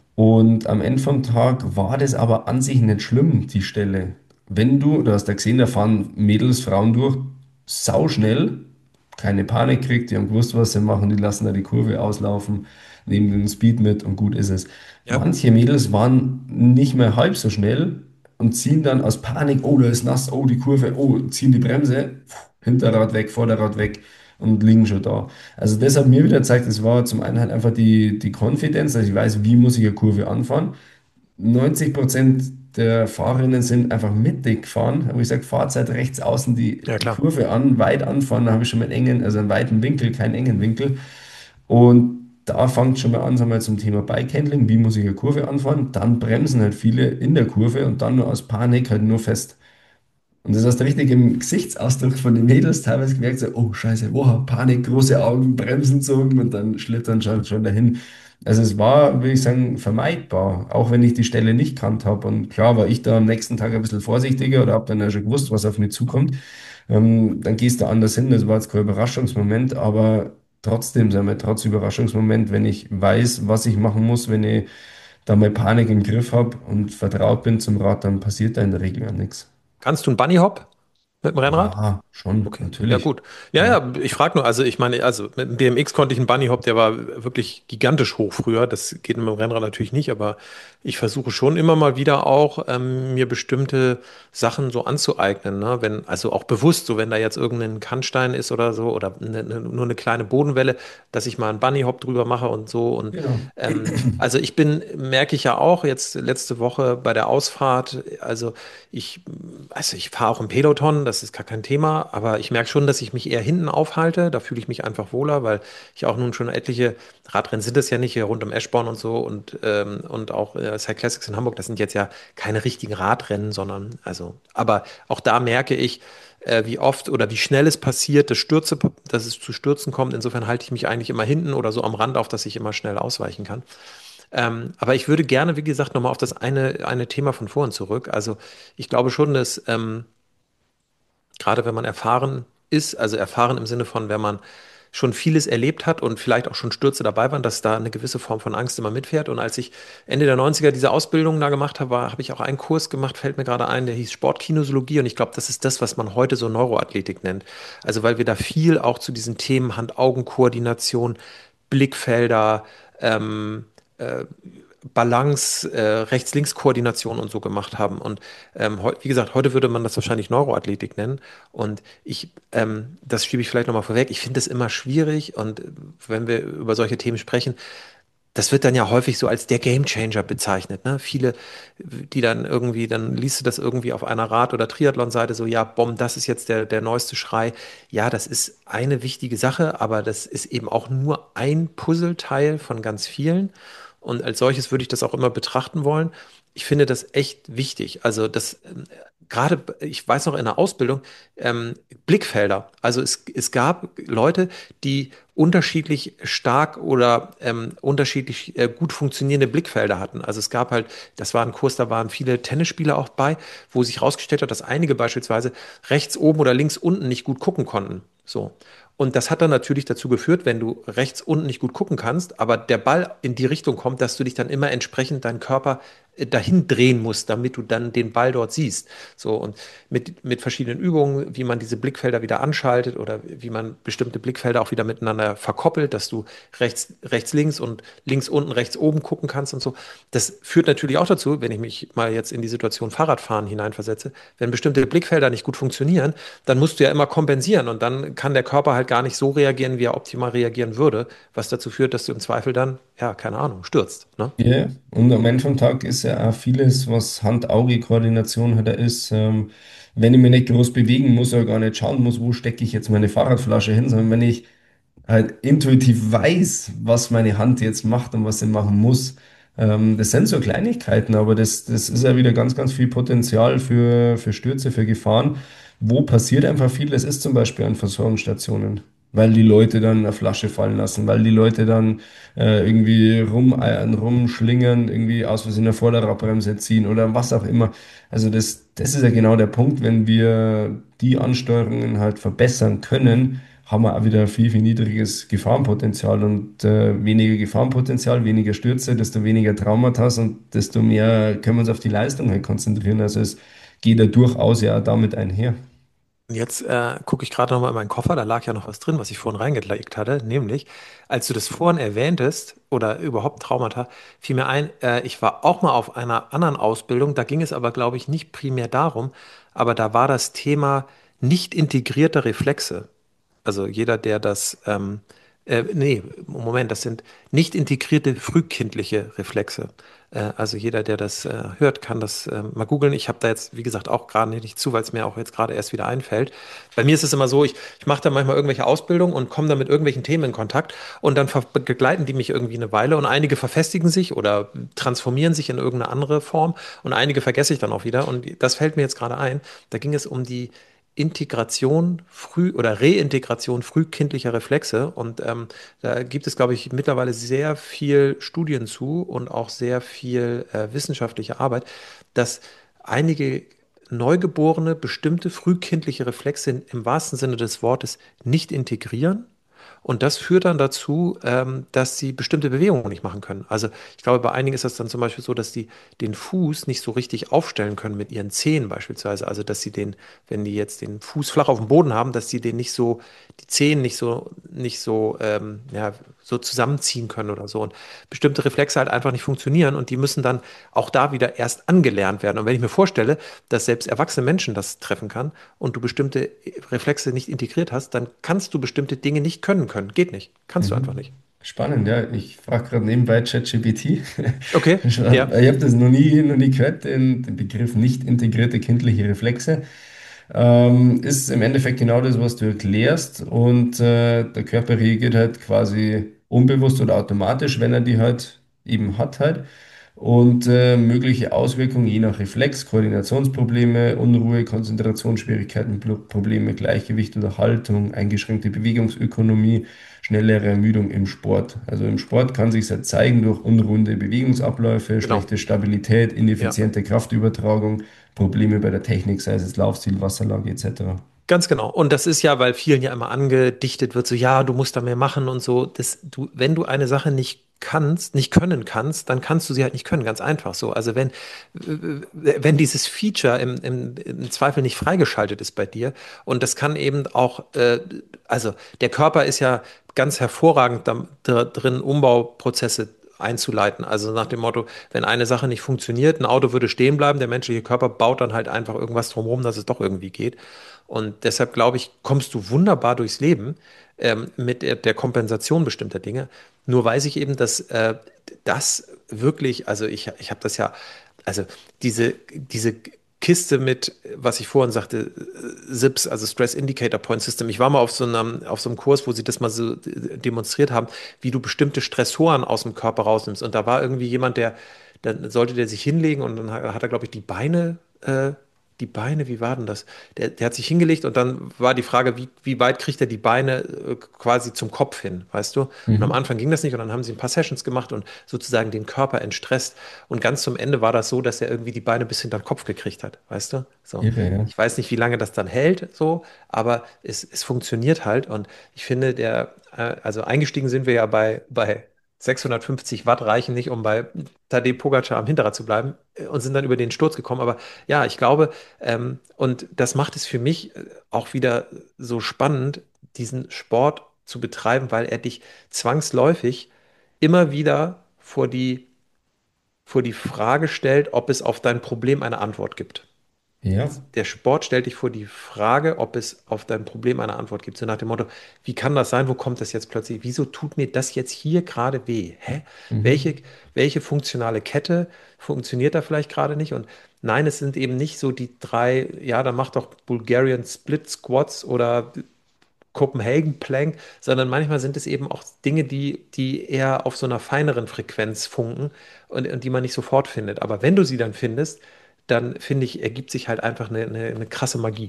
Und am Ende vom Tag war das aber an sich nicht schlimm, die Stelle. Wenn du, du hast ja gesehen, da fahren Mädels, Frauen durch, sauschnell, keine Panik kriegt, die haben gewusst, was sie machen, die lassen da die Kurve auslaufen, nehmen den Speed mit und gut ist es. Ja. Manche Mädels waren nicht mehr halb so schnell und ziehen dann aus Panik, oh, da ist nass, oh, die Kurve, oh, ziehen die Bremse, Hinterrad weg, Vorderrad weg und liegen schon da. Also das hat mir wieder gezeigt, es war zum einen halt einfach die, die Confidence, dass ich weiß, wie muss ich eine Kurve anfahren. neunzig Prozent der Fahrerinnen sind einfach mittig gefahren. Habe ich gesagt, Fahrzeit rechts außen die, Ja, die klar. Kurve an, weit anfahren, da habe ich schon mal einen engen, also einen weiten Winkel, keinen engen Winkel. Und da fängt schon mal an, sagen wir, zum Thema Bikehandling, wie muss ich eine Kurve anfahren? Dann bremsen halt viele in der Kurve und dann nur aus Panik halt nur fest. Und das hast du richtig im Gesichtsausdruck von den Mädels teilweise gemerkt, so, oh Scheiße, wow, Panik, große Augen, Bremsen zogen und dann schlittern schon, schon dahin. Also es war, würde ich sagen, vermeidbar, auch wenn ich die Stelle nicht kannt habe. Und klar war ich da am nächsten Tag ein bisschen vorsichtiger oder habe dann ja schon gewusst, was auf mich zukommt. Ähm, dann gehst du anders hin, das war jetzt kein Überraschungsmoment, aber trotzdem, sagen wir, trotz Überraschungsmoment, wenn ich weiß, was ich machen muss, wenn ich da mal Panik im Griff habe und vertraut bin zum Rad, dann passiert da in der Regel ja nichts. Kannst du einen Bunny Hop mit dem Rennrad? Ja, schon, Okay, ja natürlich. gut. Ja, Ja. ja, ich frage nur, also ich meine, also mit dem B M X konnte ich einen Bunny Hop, der war wirklich gigantisch hoch früher. Das geht mit dem Rennrad natürlich nicht, aber ich versuche schon immer mal wieder auch, ähm, mir bestimmte Sachen so anzueignen, ne? Wenn, also auch bewusst, so wenn da jetzt irgendein Kannstein ist oder so oder ne, ne, nur eine kleine Bodenwelle, dass ich mal einen Bunny Hop drüber mache und so. Und Genau. ähm, also ich bin, merke ich ja auch jetzt letzte Woche bei der Ausfahrt, also ich, also ich fahre auch im Peloton, das ist gar kein Thema, aber ich merke schon, dass ich mich eher hinten aufhalte. Da fühle ich mich einfach wohler, weil ich auch nun schon etliche Radrennen sind es ja nicht hier rund um Eschborn und so und, ähm, und auch äh, Cyclassics in Hamburg. Das sind jetzt ja keine richtigen Radrennen, sondern also, aber auch da merke ich, äh, wie oft oder wie schnell es passiert, dass Stürze, dass es zu Stürzen kommt. Insofern halte ich mich eigentlich immer hinten oder so am Rand auf, dass ich immer schnell ausweichen kann. Ähm, aber ich würde gerne, wie gesagt, nochmal auf das eine, eine Thema von vorhin zurück. Also ich glaube schon, dass ähm, gerade wenn man erfahren ist, also erfahren im Sinne von, wenn man schon vieles erlebt hat und vielleicht auch schon Stürze dabei waren, dass da eine gewisse Form von Angst immer mitfährt. Und als ich Ende der Neunziger diese Ausbildung da gemacht habe, war, habe ich auch einen Kurs gemacht, fällt mir gerade ein, der hieß Sportkinesiologie. Und ich glaube, das ist das, was man heute so Neuroathletik nennt. Also weil wir da viel auch zu diesen Themen Hand-Augen-Koordination, Blickfelder, ähm, äh, Balance, äh, Rechts-Links-Koordination und so gemacht haben. Und ähm, heu- wie gesagt, heute würde man das wahrscheinlich Neuroathletik nennen. Und ich, ähm, das schiebe ich vielleicht nochmal vorweg, ich finde es immer schwierig und äh, wenn wir über solche Themen sprechen, das wird dann ja häufig so als der Gamechanger bezeichnet, ne? Viele, die dann irgendwie, dann liest du das irgendwie auf einer Rad- oder Triathlon-Seite so, ja, bom, das ist jetzt der, der neueste Schrei. Ja, das ist eine wichtige Sache, aber das ist eben auch nur ein Puzzleteil von ganz vielen. Und als solches würde ich das auch immer betrachten wollen. Ich finde das echt wichtig. Also das, ähm, gerade, ich weiß noch in der Ausbildung, ähm, Blickfelder. Also es, es gab Leute, die unterschiedlich stark oder ähm, unterschiedlich äh, gut funktionierende Blickfelder hatten. Also es gab halt, das war ein Kurs, da waren viele Tennisspieler auch bei, wo sich herausgestellt hat, dass einige beispielsweise rechts oben oder links unten nicht gut gucken konnten. So. Und das hat dann natürlich dazu geführt, wenn du rechts unten nicht gut gucken kannst, aber der Ball in die Richtung kommt, dass du dich dann immer entsprechend deinen Körper äh, dahin drehen musst, damit du dann den Ball dort siehst. So, und mit, mit verschiedenen Übungen, wie man diese Blickfelder wieder anschaltet oder wie man bestimmte Blickfelder auch wieder miteinander verkoppelt, dass du rechts, rechts, links und links unten, rechts oben gucken kannst und so. Das führt natürlich auch dazu, wenn ich mich mal jetzt in die Situation Fahrradfahren hineinversetze, wenn bestimmte Blickfelder nicht gut funktionieren, dann musst du ja immer kompensieren und dann kann der Körper halt gar nicht so reagieren, wie er optimal reagieren würde, was dazu führt, dass du im Zweifel dann, ja, keine Ahnung, stürzt. Ne? Ja, und am Ende vom Tag ist ja auch vieles, was Hand-Auge-Koordination halt da ist. Ähm, wenn ich mich nicht groß bewegen muss oder gar nicht schauen muss, wo stecke ich jetzt meine Fahrradflasche hin, sondern wenn ich halt intuitiv weiß, was meine Hand jetzt macht und was sie machen muss. Ähm, das sind so Kleinigkeiten, aber das, das ist ja wieder ganz, ganz viel Potenzial für, für Stürze, für Gefahren. Wo passiert einfach viel, das ist zum Beispiel an Versorgungsstationen, weil die Leute dann eine Flasche fallen lassen, weil die Leute dann äh, irgendwie rumeiern, rumschlingern, irgendwie aus Versehen eine Vorderradbremse ziehen oder was auch immer. Also das, das ist ja genau der Punkt, wenn wir die Ansteuerungen halt verbessern können, haben wir auch wieder viel, viel niedriges Gefahrenpotenzial und äh, weniger Gefahrenpotenzial, weniger Stürze, desto weniger Traumata und desto mehr können wir uns auf die Leistung halt konzentrieren. Also es geht ja durchaus ja auch damit einher. Und jetzt äh, gucke ich gerade nochmal in meinen Koffer, da lag ja noch was drin, was ich vorhin reingelegt hatte, nämlich, als du das vorhin erwähntest oder überhaupt Traumata, fiel mir ein, äh, ich war auch mal auf einer anderen Ausbildung, da ging es aber, glaube ich, nicht primär darum, aber da war das Thema nicht integrierte Reflexe. Also jeder, der das, ähm, äh, nee, Moment, das sind nicht integrierte frühkindliche Reflexe. Äh, also jeder, der das äh, hört, kann das äh, mal googeln. Ich habe da jetzt, wie gesagt, auch gerade nicht zu, weil es mir auch jetzt gerade erst wieder einfällt. Bei mir ist es immer so, ich, ich mache da manchmal irgendwelche Ausbildungen und komme da mit irgendwelchen Themen in Kontakt und dann ver- begleiten die mich irgendwie eine Weile und einige verfestigen sich oder transformieren sich in irgendeine andere Form und einige vergesse ich dann auch wieder. Und das fällt mir jetzt gerade ein. Da ging es um die Integration früh oder Reintegration frühkindlicher Reflexe. Und ähm, da gibt es, glaube ich, mittlerweile sehr viel Studien zu und auch sehr viel äh, wissenschaftliche Arbeit, dass einige Neugeborene bestimmte frühkindliche Reflexe im wahrsten Sinne des Wortes nicht integrieren. Und das führt dann dazu, ähm, dass sie bestimmte Bewegungen nicht machen können. Also ich glaube, bei einigen ist das dann zum Beispiel so, dass die den Fuß nicht so richtig aufstellen können mit ihren Zehen beispielsweise. Also dass sie den, wenn die jetzt den Fuß flach auf dem Boden haben, dass sie den nicht so, die Zehen nicht so, nicht so, ähm, ja, so zusammenziehen können oder so. Und bestimmte Reflexe halt einfach nicht funktionieren und die müssen dann auch da wieder erst angelernt werden. Und wenn ich mir vorstelle, dass selbst erwachsene Menschen das treffen kann und du bestimmte Reflexe nicht integriert hast, dann kannst du bestimmte Dinge nicht können können. Geht nicht. Kannst du einfach Mhm. nicht. Spannend, ja. Ich frage gerade nebenbei ChatGPT. Okay, Ich ja. habe das noch nie, noch nie gehört, den, den Begriff nicht integrierte kindliche Reflexe. Ähm, ist im Endeffekt genau das, was du erklärst. Und äh, der Körper reagiert halt quasi unbewusst oder automatisch, wenn er die halt eben hat halt. und äh, mögliche Auswirkungen je nach Reflex, Koordinationsprobleme, Unruhe, Konzentrationsschwierigkeiten, Pro- Probleme, Gleichgewicht oder Haltung, eingeschränkte Bewegungsökonomie, schnellere Ermüdung im Sport. Also im Sport kann sich halt zeigen durch unruhende Bewegungsabläufe, Genau. schlechte Stabilität, Ja. ineffiziente Kraftübertragung, Probleme bei der Technik, sei es jetzt Laufstil, Wasserlage et cetera. Ganz genau. Und das ist ja, weil vielen ja immer angedichtet wird, so ja, du musst da mehr machen und so. Das, du, wenn du eine Sache nicht kannst, nicht können kannst, dann kannst du sie halt nicht können. Ganz einfach so. Also wenn, äh, wenn dieses Feature im, im, im Zweifel nicht freigeschaltet ist bei dir, und das kann eben auch, äh, also der Körper ist ja ganz hervorragend da, da drin, Umbauprozesse einzuleiten. Also nach dem Motto, wenn eine Sache nicht funktioniert, ein Auto würde stehen bleiben, der menschliche Körper baut dann halt einfach irgendwas drumherum, dass es doch irgendwie geht. Und deshalb glaube ich, kommst du wunderbar durchs Leben ähm, mit der, der Kompensation bestimmter Dinge. Nur weiß ich eben, dass äh, das wirklich, also ich, ich habe das ja, also diese, diese Kiste mit, was ich vorhin sagte, S I P S, also Stress Indicator Point System. Ich war mal auf so einem, auf so einem Kurs, wo sie das mal so demonstriert haben, wie du bestimmte Stressoren aus dem Körper rausnimmst. Und da war irgendwie jemand, der, dann sollte der sich hinlegen und dann hat er, glaube ich, die Beine äh, die Beine, wie war denn das? Der, der hat sich hingelegt und dann war die Frage, wie, wie weit kriegt er die Beine äh, quasi zum Kopf hin, weißt du? Und am Mhm. Anfang ging das nicht und dann haben sie ein paar Sessions gemacht und sozusagen den Körper entstresst. Und ganz zum Ende war das so, dass er irgendwie die Beine bis hinter den Kopf gekriegt hat, weißt du? So. Irre, ja. Ich weiß nicht, wie lange das dann hält, so, aber es, es funktioniert halt. Und ich finde, der, äh, also eingestiegen sind wir ja bei, bei sechshundertfünfzig Watt reichen nicht, um bei Tadej Pogacar am Hinterrad zu bleiben äh, und sind dann über den Sturz gekommen. Aber ja, ich glaube, ähm, und das macht es für mich äh, auch wieder so spannend, diesen Sport zu betreiben, weil er dich zwangsläufig immer wieder vor die, vor die Frage stellt, ob es auf dein Problem eine Antwort gibt. Ja. Der Sport stellt dich vor die Frage, ob es auf dein Problem eine Antwort gibt. So nach dem Motto, wie kann das sein? Wo kommt das jetzt plötzlich? Wieso tut mir das jetzt hier gerade weh? Hä? Welche, Mhm. welche funktionale Kette funktioniert da vielleicht gerade nicht? Und nein, es sind eben nicht so die drei, ja, dann mach doch Bulgarian Split Squats oder Copenhagen Plank, sondern manchmal sind es eben auch Dinge, die, die eher auf so einer feineren Frequenz funken und, und die man nicht sofort findet. Aber wenn du sie dann findest, dann finde ich, ergibt sich halt einfach eine, eine, eine krasse Magie.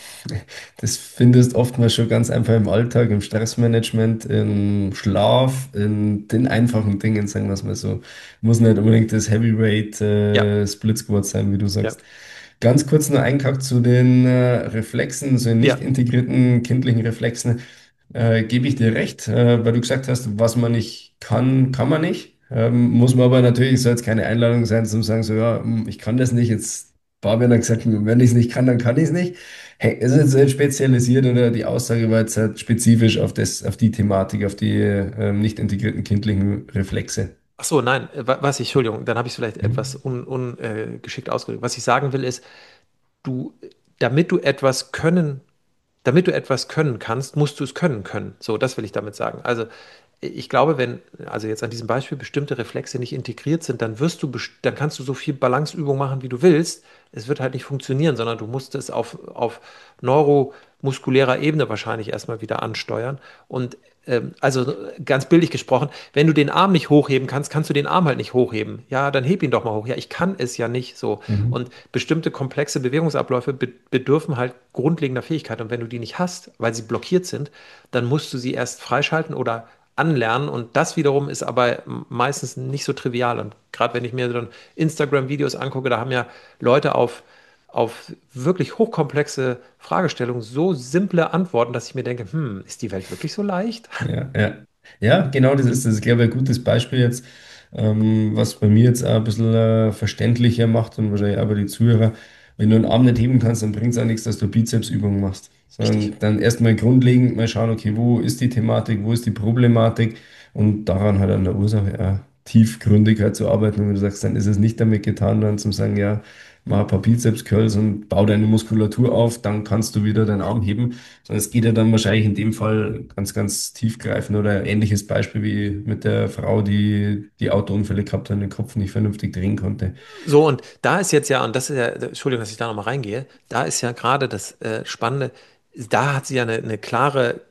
Das findest oftmals schon ganz einfach im Alltag, im Stressmanagement, im Schlaf, in den einfachen Dingen, sagen wir es mal so. Muss nicht unbedingt das Heavyweight Ja, äh, Split Squat sein, wie du ja, sagst. Ganz kurz nur ein Kack zu den äh, Reflexen, so den nicht ja. integrierten kindlichen Reflexen. Äh, gebe ich dir recht, äh, weil du gesagt hast, was man nicht kann, kann man nicht. Ähm, muss man aber natürlich, soll jetzt keine Einladung sein, zum sagen, so, ja, hm, ich kann das nicht. Jetzt Fabian hat gesagt, wenn ich es nicht kann, dann kann ich es nicht. Hey, ist jetzt nicht spezialisiert oder die Aussage war jetzt halt spezifisch auf das, auf die Thematik, auf die ähm, nicht integrierten kindlichen Reflexe. Ach so, nein, äh, wa- was ich, Entschuldigung, dann habe ich es vielleicht etwas Mhm. ungeschickt un, äh, geschickt ausgedrückt. Was ich sagen will, ist, du, damit du etwas können, damit du etwas können kannst, musst du es können können. So, das will ich damit sagen. Also, ich glaube, wenn, also jetzt an diesem Beispiel bestimmte Reflexe nicht integriert sind, dann wirst du, best- dann kannst du so viel Balanceübung machen, wie du willst. Es wird halt nicht funktionieren, sondern du musst es auf, auf neuromuskulärer Ebene wahrscheinlich erstmal wieder ansteuern. Und ähm, also ganz bildlich gesprochen, wenn du den Arm nicht hochheben kannst, kannst du den Arm halt nicht hochheben. Ja, dann heb ihn doch mal hoch. Ja, ich kann es ja nicht so. Mhm. Und bestimmte komplexe Bewegungsabläufe be bedürfen halt grundlegender Fähigkeit. Und wenn du die nicht hast, weil sie blockiert sind, dann musst du sie erst freischalten oder anlernen. Und das wiederum ist aber meistens nicht so trivial. Und gerade wenn ich mir dann Instagram-Videos angucke, da haben ja Leute auf, auf wirklich hochkomplexe Fragestellungen so simple Antworten, dass ich mir denke, hm, ist die Welt wirklich so leicht? Ja, ja. Ja, genau, das ist, das ist, glaube ich, ein gutes Beispiel jetzt, ähm, was bei mir jetzt auch ein bisschen äh, verständlicher macht und wahrscheinlich auch bei den Zuhörer. Wenn du einen Arm nicht heben kannst, dann bringt es auch nichts, dass du Bizepsübungen machst. Richtig. Sondern dann erstmal grundlegend mal schauen, okay, wo ist die Thematik, wo ist die Problematik und daran halt an der Ursache auch tiefgründig halt zu arbeiten. Und wenn du sagst, dann ist es nicht damit getan, dann zu sagen, ja, mach ein paar Bizeps-Curls und bau deine Muskulatur auf, dann kannst du wieder deinen Arm heben. Sondern es geht ja dann wahrscheinlich in dem Fall ganz, ganz tiefgreifend oder ein ähnliches Beispiel wie mit der Frau, die die Autounfälle gehabt hat und den Kopf nicht vernünftig drehen konnte. So, und da ist jetzt ja, und das ist ja, Entschuldigung, dass ich da nochmal reingehe, da ist ja gerade das äh, Spannende, da hat sie ja eine, eine klare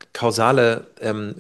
kausale, ähm,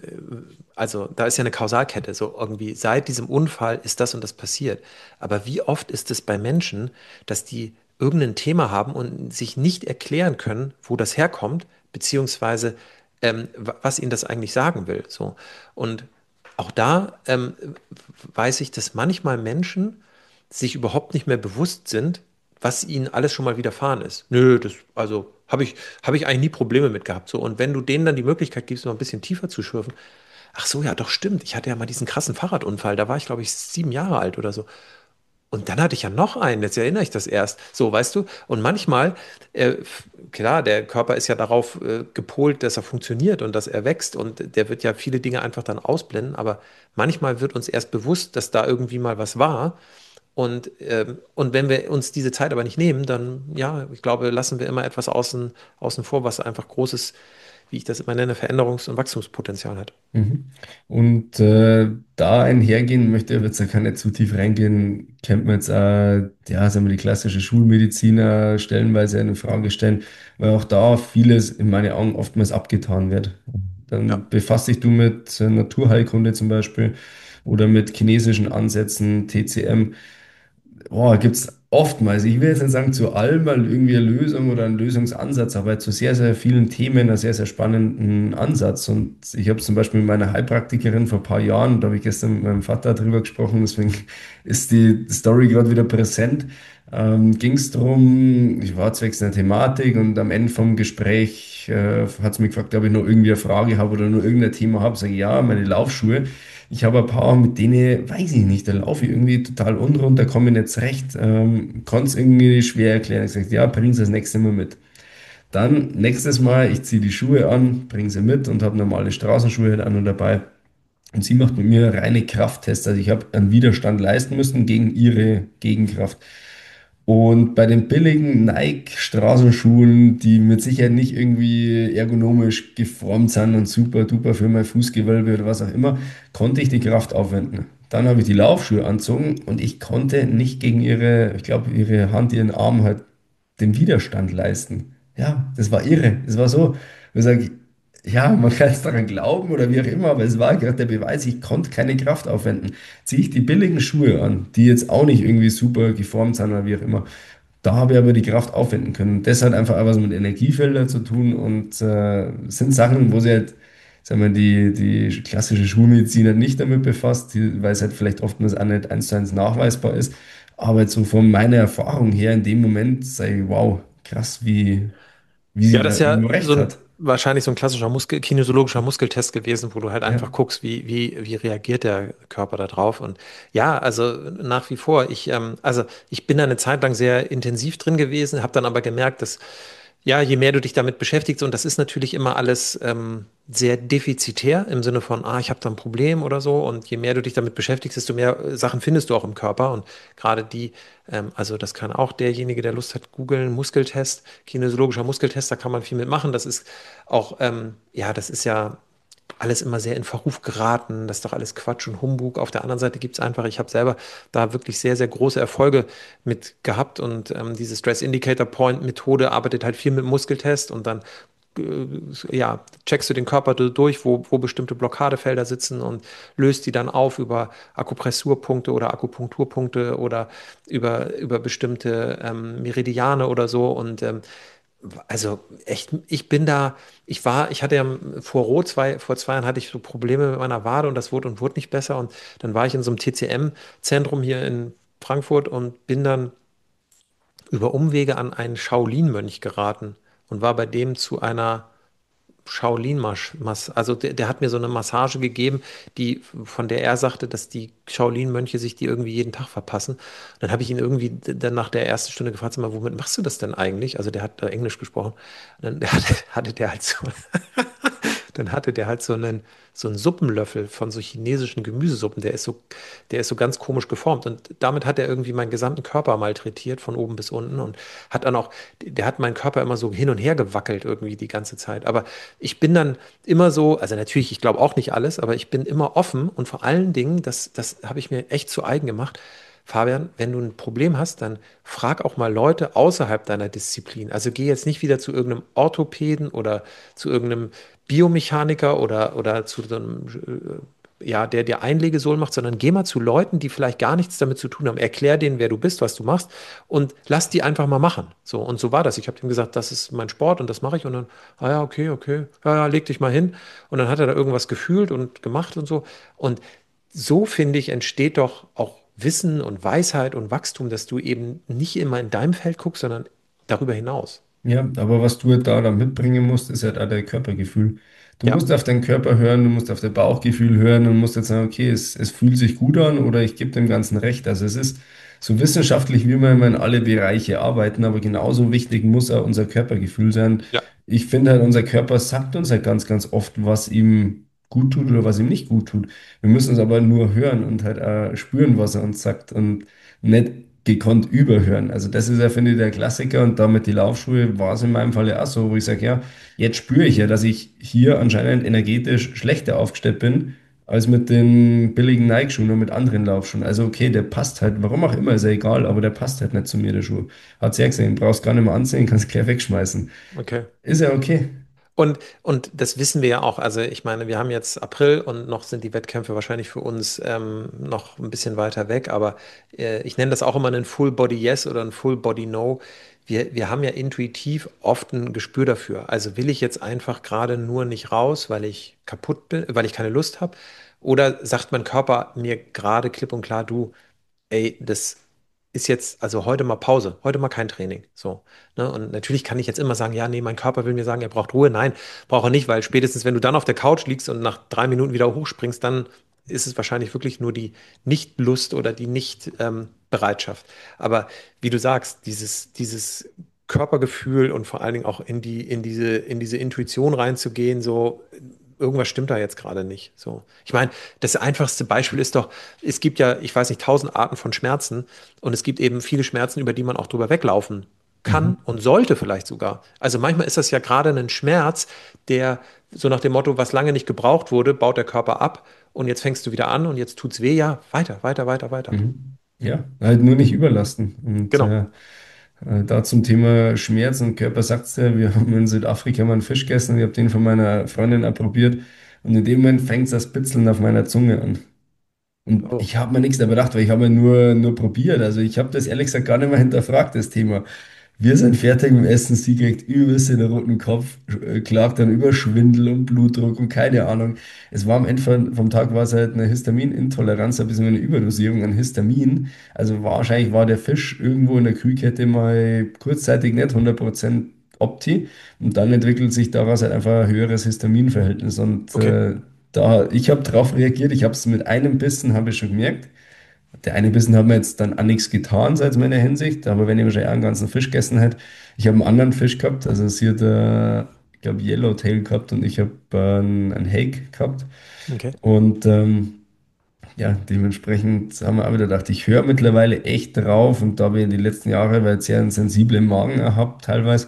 also da ist ja eine Kausalkette, so irgendwie seit diesem Unfall ist das und das passiert. Aber wie oft ist es bei Menschen, dass die irgendein Thema haben und sich nicht erklären können, wo das herkommt, beziehungsweise ähm, wa- was ihnen das eigentlich sagen will. So. Und auch da ähm, weiß ich, dass manchmal Menschen sich überhaupt nicht mehr bewusst sind, was ihnen alles schon mal widerfahren ist. Nö, das, also habe ich, habe ich eigentlich nie Probleme mit gehabt. So. Und wenn du denen dann die Möglichkeit gibst, noch ein bisschen tiefer zu schürfen, ach so, ja, doch stimmt. Ich hatte ja mal diesen krassen Fahrradunfall. Da war ich, glaube ich, sieben Jahre alt oder so. Und dann hatte ich ja noch einen, jetzt erinnere ich das erst. So, weißt du? Und manchmal, äh, f- klar, der Körper ist ja darauf äh, gepolt, dass er funktioniert und dass er wächst und der wird ja viele Dinge einfach dann ausblenden, aber manchmal wird uns erst bewusst, dass da irgendwie mal was war. Und, ähm, und wenn wir uns diese Zeit aber nicht nehmen, dann, ja, ich glaube, lassen wir immer etwas außen, außen vor, was einfach großes, wie ich das immer nenne, Veränderungs- und Wachstumspotenzial hat. Mhm. Und äh, da einhergehen möchte ich jetzt da gar nicht zu tief reingehen, kennt man jetzt auch, ja, sagen wir, die klassische Schulmediziner stellenweise eine Frage stellen, weil auch da vieles in meinen Augen oftmals abgetan wird. Ja. Dann befasst dich du mit äh, Naturheilkunde zum Beispiel oder mit chinesischen Ansätzen, T C M. Boah, gibt es oftmals, ich will jetzt nicht sagen zu allem mal irgendwie eine Lösung oder einen Lösungsansatz, aber zu sehr, sehr vielen Themen einen sehr, sehr spannenden Ansatz. Und ich habe zum Beispiel mit meiner Heilpraktikerin vor ein paar Jahren, da habe ich gestern mit meinem Vater drüber gesprochen, deswegen ist die Story gerade wieder präsent. Ähm, ging es darum, ich war zwecks einer Thematik und am Ende vom Gespräch äh, hat sie mich gefragt, ob ich noch irgendwie eine Frage habe oder nur irgendein Thema habe. Sage ich, ja, meine Laufschuhe. Ich habe ein paar, mit denen, weiß ich nicht, da laufe ich irgendwie total unrund, da komme ich nicht zurecht. Ähm, konnte es irgendwie schwer erklären. Ich sagte, ja, bring sie das nächste Mal mit. Dann nächstes Mal, ich ziehe die Schuhe an, bringe sie mit und habe normale Straßenschuhe halt an und dabei. Und sie macht mit mir reine Krafttests. Also ich habe einen Widerstand leisten müssen gegen ihre Gegenkraft. Und bei den billigen Nike-Straßenschuhen, die mit Sicherheit nicht irgendwie ergonomisch geformt sind und super duper für mein Fußgewölbe oder was auch immer, konnte ich die Kraft aufwenden. Dann habe ich die Laufschuhe angezogen und ich konnte nicht gegen ihre, ich glaube, ihre Hand, ihren Arm halt den Widerstand leisten. Ja, das war irre. Das war so, ich sage, ja, man kann es daran glauben oder wie auch immer, aber es war gerade der Beweis, ich konnte keine Kraft aufwenden. Ziehe ich die billigen Schuhe an, die jetzt auch nicht irgendwie super geformt sind oder wie auch immer, da habe ich aber die Kraft aufwenden können. Das hat einfach auch was mit Energiefeldern zu tun und äh, sind Sachen, wo sie halt, sagen wir, die, die klassische Schulmedizin halt nicht damit befasst, die, weil es halt vielleicht oftmals auch nicht eins zu eins nachweisbar ist. Aber jetzt so von meiner Erfahrung her in dem Moment sage ich, wow, krass, wie, wie sie Ja, das da ist ja irgendwo so recht ein hat. wahrscheinlich so ein klassischer Muskel, kinesiologischer Muskeltest gewesen, wo du halt Ja. einfach guckst, wie, wie, wie reagiert der Körper da drauf. Und ja, also nach wie vor, ich, ähm, also ich bin da eine Zeit lang sehr intensiv drin gewesen, habe dann aber gemerkt, dass ja, je mehr du dich damit beschäftigst, und das ist natürlich immer alles ähm, sehr defizitär im Sinne von, ah, ich habe da ein Problem oder so. Und je mehr du dich damit beschäftigst, desto mehr äh, Sachen findest du auch im Körper. Und gerade die, ähm, also das kann auch derjenige, der Lust hat, googeln, Muskeltest, kinesiologischer Muskeltest, da kann man viel mitmachen. Das ist auch, ähm, ja, das ist ja alles immer sehr in Verruf geraten. Das ist doch alles Quatsch und Humbug. Auf der anderen Seite gibt es einfach, ich habe selber da wirklich sehr, sehr große Erfolge mit gehabt und ähm, diese Stress Indicator Point Methode arbeitet halt viel mit Muskeltest und dann äh, ja, checkst du den Körper du- durch, wo, wo bestimmte Blockadefelder sitzen und löst die dann auf über Akupressurpunkte oder Akupunkturpunkte oder über, über bestimmte ähm, Meridiane oder so. Und ähm, also echt, ich bin da, ich war, ich hatte ja vor Rot zwei, vor zwei Jahren hatte ich so Probleme mit meiner Wade und das wurde und wurde nicht besser. Und dann war ich in so einem T C M-Zentrum hier in Frankfurt und bin dann über Umwege an einen Shaolin-Mönch geraten und war bei dem zu einer Shaolin-Mass, also der, der hat mir so eine Massage gegeben, die, von der er sagte, dass die Shaolin-Mönche sich die irgendwie jeden Tag verpassen. Dann habe ich ihn irgendwie dann nach der ersten Stunde gefragt, sag mal, womit machst du das denn eigentlich? Also der hat da Englisch gesprochen. Und dann hatte, hatte der halt so, dann hatte der halt so einen, so einen Suppenlöffel von so chinesischen Gemüsesuppen. Der ist so, der ist so ganz komisch geformt. Und damit hat er irgendwie meinen gesamten Körper malträtiert, von oben bis unten. Und hat dann auch, der hat meinen Körper immer so hin und her gewackelt irgendwie die ganze Zeit. Aber ich bin dann immer so, also natürlich, ich glaube auch nicht alles, aber ich bin immer offen und vor allen Dingen, das, das habe ich mir echt zu eigen gemacht. Fabian, wenn du ein Problem hast, dann frag auch mal Leute außerhalb deiner Disziplin. Also geh jetzt nicht wieder zu irgendeinem Orthopäden oder zu irgendeinem Biomechaniker oder, oder zu so einem, äh, ja, der dir Einlegesohlen macht, sondern geh mal zu Leuten, die vielleicht gar nichts damit zu tun haben. Erklär denen, wer du bist, was du machst und lass die einfach mal machen. So, und so war das. Ich habe ihm gesagt, das ist mein Sport und das mache ich. Und dann, ah ja, okay, okay, ja, ja, leg dich mal hin. Und dann hat er da irgendwas gefühlt und gemacht und so. Und so, finde ich, entsteht doch auch Wissen und Weisheit und Wachstum, dass du eben nicht immer in deinem Feld guckst, sondern darüber hinaus. Ja, aber was du halt da dann mitbringen musst, ist halt auch dein Körpergefühl. Du Ja, musst auf deinen Körper hören, du musst auf dein Bauchgefühl hören und musst jetzt sagen, okay, es, es fühlt sich gut an oder ich gebe dem Ganzen recht. Also es ist so wissenschaftlich, wie wir immer in alle Bereiche arbeiten, aber genauso wichtig muss auch unser Körpergefühl sein. ja, Ich finde halt, unser Körper sagt uns halt ganz, ganz oft, was ihm gut tut oder was ihm nicht gut tut. Wir müssen es aber nur hören und halt auch spüren, was er uns sagt und nicht gekonnt überhören. Also das ist ja, finde ich, der Klassiker und damit die Laufschuhe war es in meinem Fall ja auch so, wo ich sage, ja, jetzt spüre ich ja, dass ich hier anscheinend energetisch schlechter aufgestellt bin als mit den billigen Nike-Schuhen und mit anderen Laufschuhen. Also okay, der passt halt, warum auch immer, ist ja egal, aber der passt halt nicht zu mir, der Schuh. Hat sie ja gesehen, brauchst gar nicht mehr anziehen, kannst gleich wegschmeißen. okay. Ist ja okay. Und, und das wissen wir ja auch. Also ich meine, wir haben jetzt April und noch sind die Wettkämpfe wahrscheinlich für uns ähm, noch ein bisschen weiter weg. Aber äh, ich nenne das auch immer einen Full Body Yes oder ein Full Body No. Wir, wir haben ja intuitiv oft ein Gespür dafür. Also will ich jetzt einfach gerade nur nicht raus, weil ich kaputt bin, weil ich keine Lust habe? Oder sagt mein Körper mir gerade klipp und klar, du, ey, das ist jetzt, also heute mal Pause, heute mal kein Training. So, ne? Und natürlich kann ich jetzt immer sagen, ja, nee, mein Körper will mir sagen, er braucht Ruhe. Nein, braucht er nicht, weil spätestens, wenn du dann auf der Couch liegst und nach drei Minuten wieder hochspringst, dann ist es wahrscheinlich wirklich nur die Nicht-Lust oder die Nicht-Bereitschaft. Aber wie du sagst, dieses, dieses Körpergefühl und vor allen Dingen auch in die, in diese, in diese Intuition reinzugehen, so irgendwas stimmt da jetzt gerade nicht. So, ich meine, das einfachste Beispiel ist doch, es gibt ja, ich weiß nicht, tausend Arten von Schmerzen und es gibt eben viele Schmerzen, über die man auch drüber weglaufen kann Mhm. und sollte vielleicht sogar. Also manchmal ist das ja gerade ein Schmerz, der so nach dem Motto, was lange nicht gebraucht wurde, baut der Körper ab und jetzt fängst du wieder an und jetzt tut's weh, ja, weiter, weiter, weiter, weiter. Mhm. Ja, halt nur nicht überlasten. Und Genau. äh, äh, da zum Thema Schmerz und Körper sagt's ja, wir haben in Südafrika mal einen Fisch gegessen, ich habe den von meiner Freundin approbiert und in dem Moment fängt das Bitzeln auf meiner Zunge an. Und Oh, ich habe mir nichts dabei gedacht, weil ich habe ja nur, nur probiert. Also ich habe das ehrlich gesagt gar nicht mehr hinterfragt, das Thema. Wir sind fertig mit dem Essen, sie kriegt übelst den roten Kopf, äh, klagt dann über Schwindel und Blutdruck und keine Ahnung. Es war am Ende von, vom Tag war es halt eine Histaminintoleranz, ein bisschen eine Überdosierung an Histamin. Also wahrscheinlich war der Fisch irgendwo in der Kühlkette mal kurzzeitig nicht hundert Prozent Opti und dann entwickelt sich daraus halt einfach ein höheres Histaminverhältnis und okay, äh, da, ich habe darauf reagiert, ich habe es mit einem Bissen, habe ich schon gemerkt. Der eine Bissen hat mir jetzt dann auch nichts getan, seit meiner Hinsicht, aber wenn ich wahrscheinlich auch einen ganzen Fisch gegessen hätte, ich habe einen anderen Fisch gehabt, also sie hat, äh, ich glaube, Yellowtail gehabt und ich habe äh, einen, einen Hake gehabt okay. und ähm, ja, dementsprechend haben wir auch wieder gedacht, ich höre mittlerweile echt drauf und da wir die letzten Jahre, weil ich sehr einen sensiblen Magen auch habe, teilweise,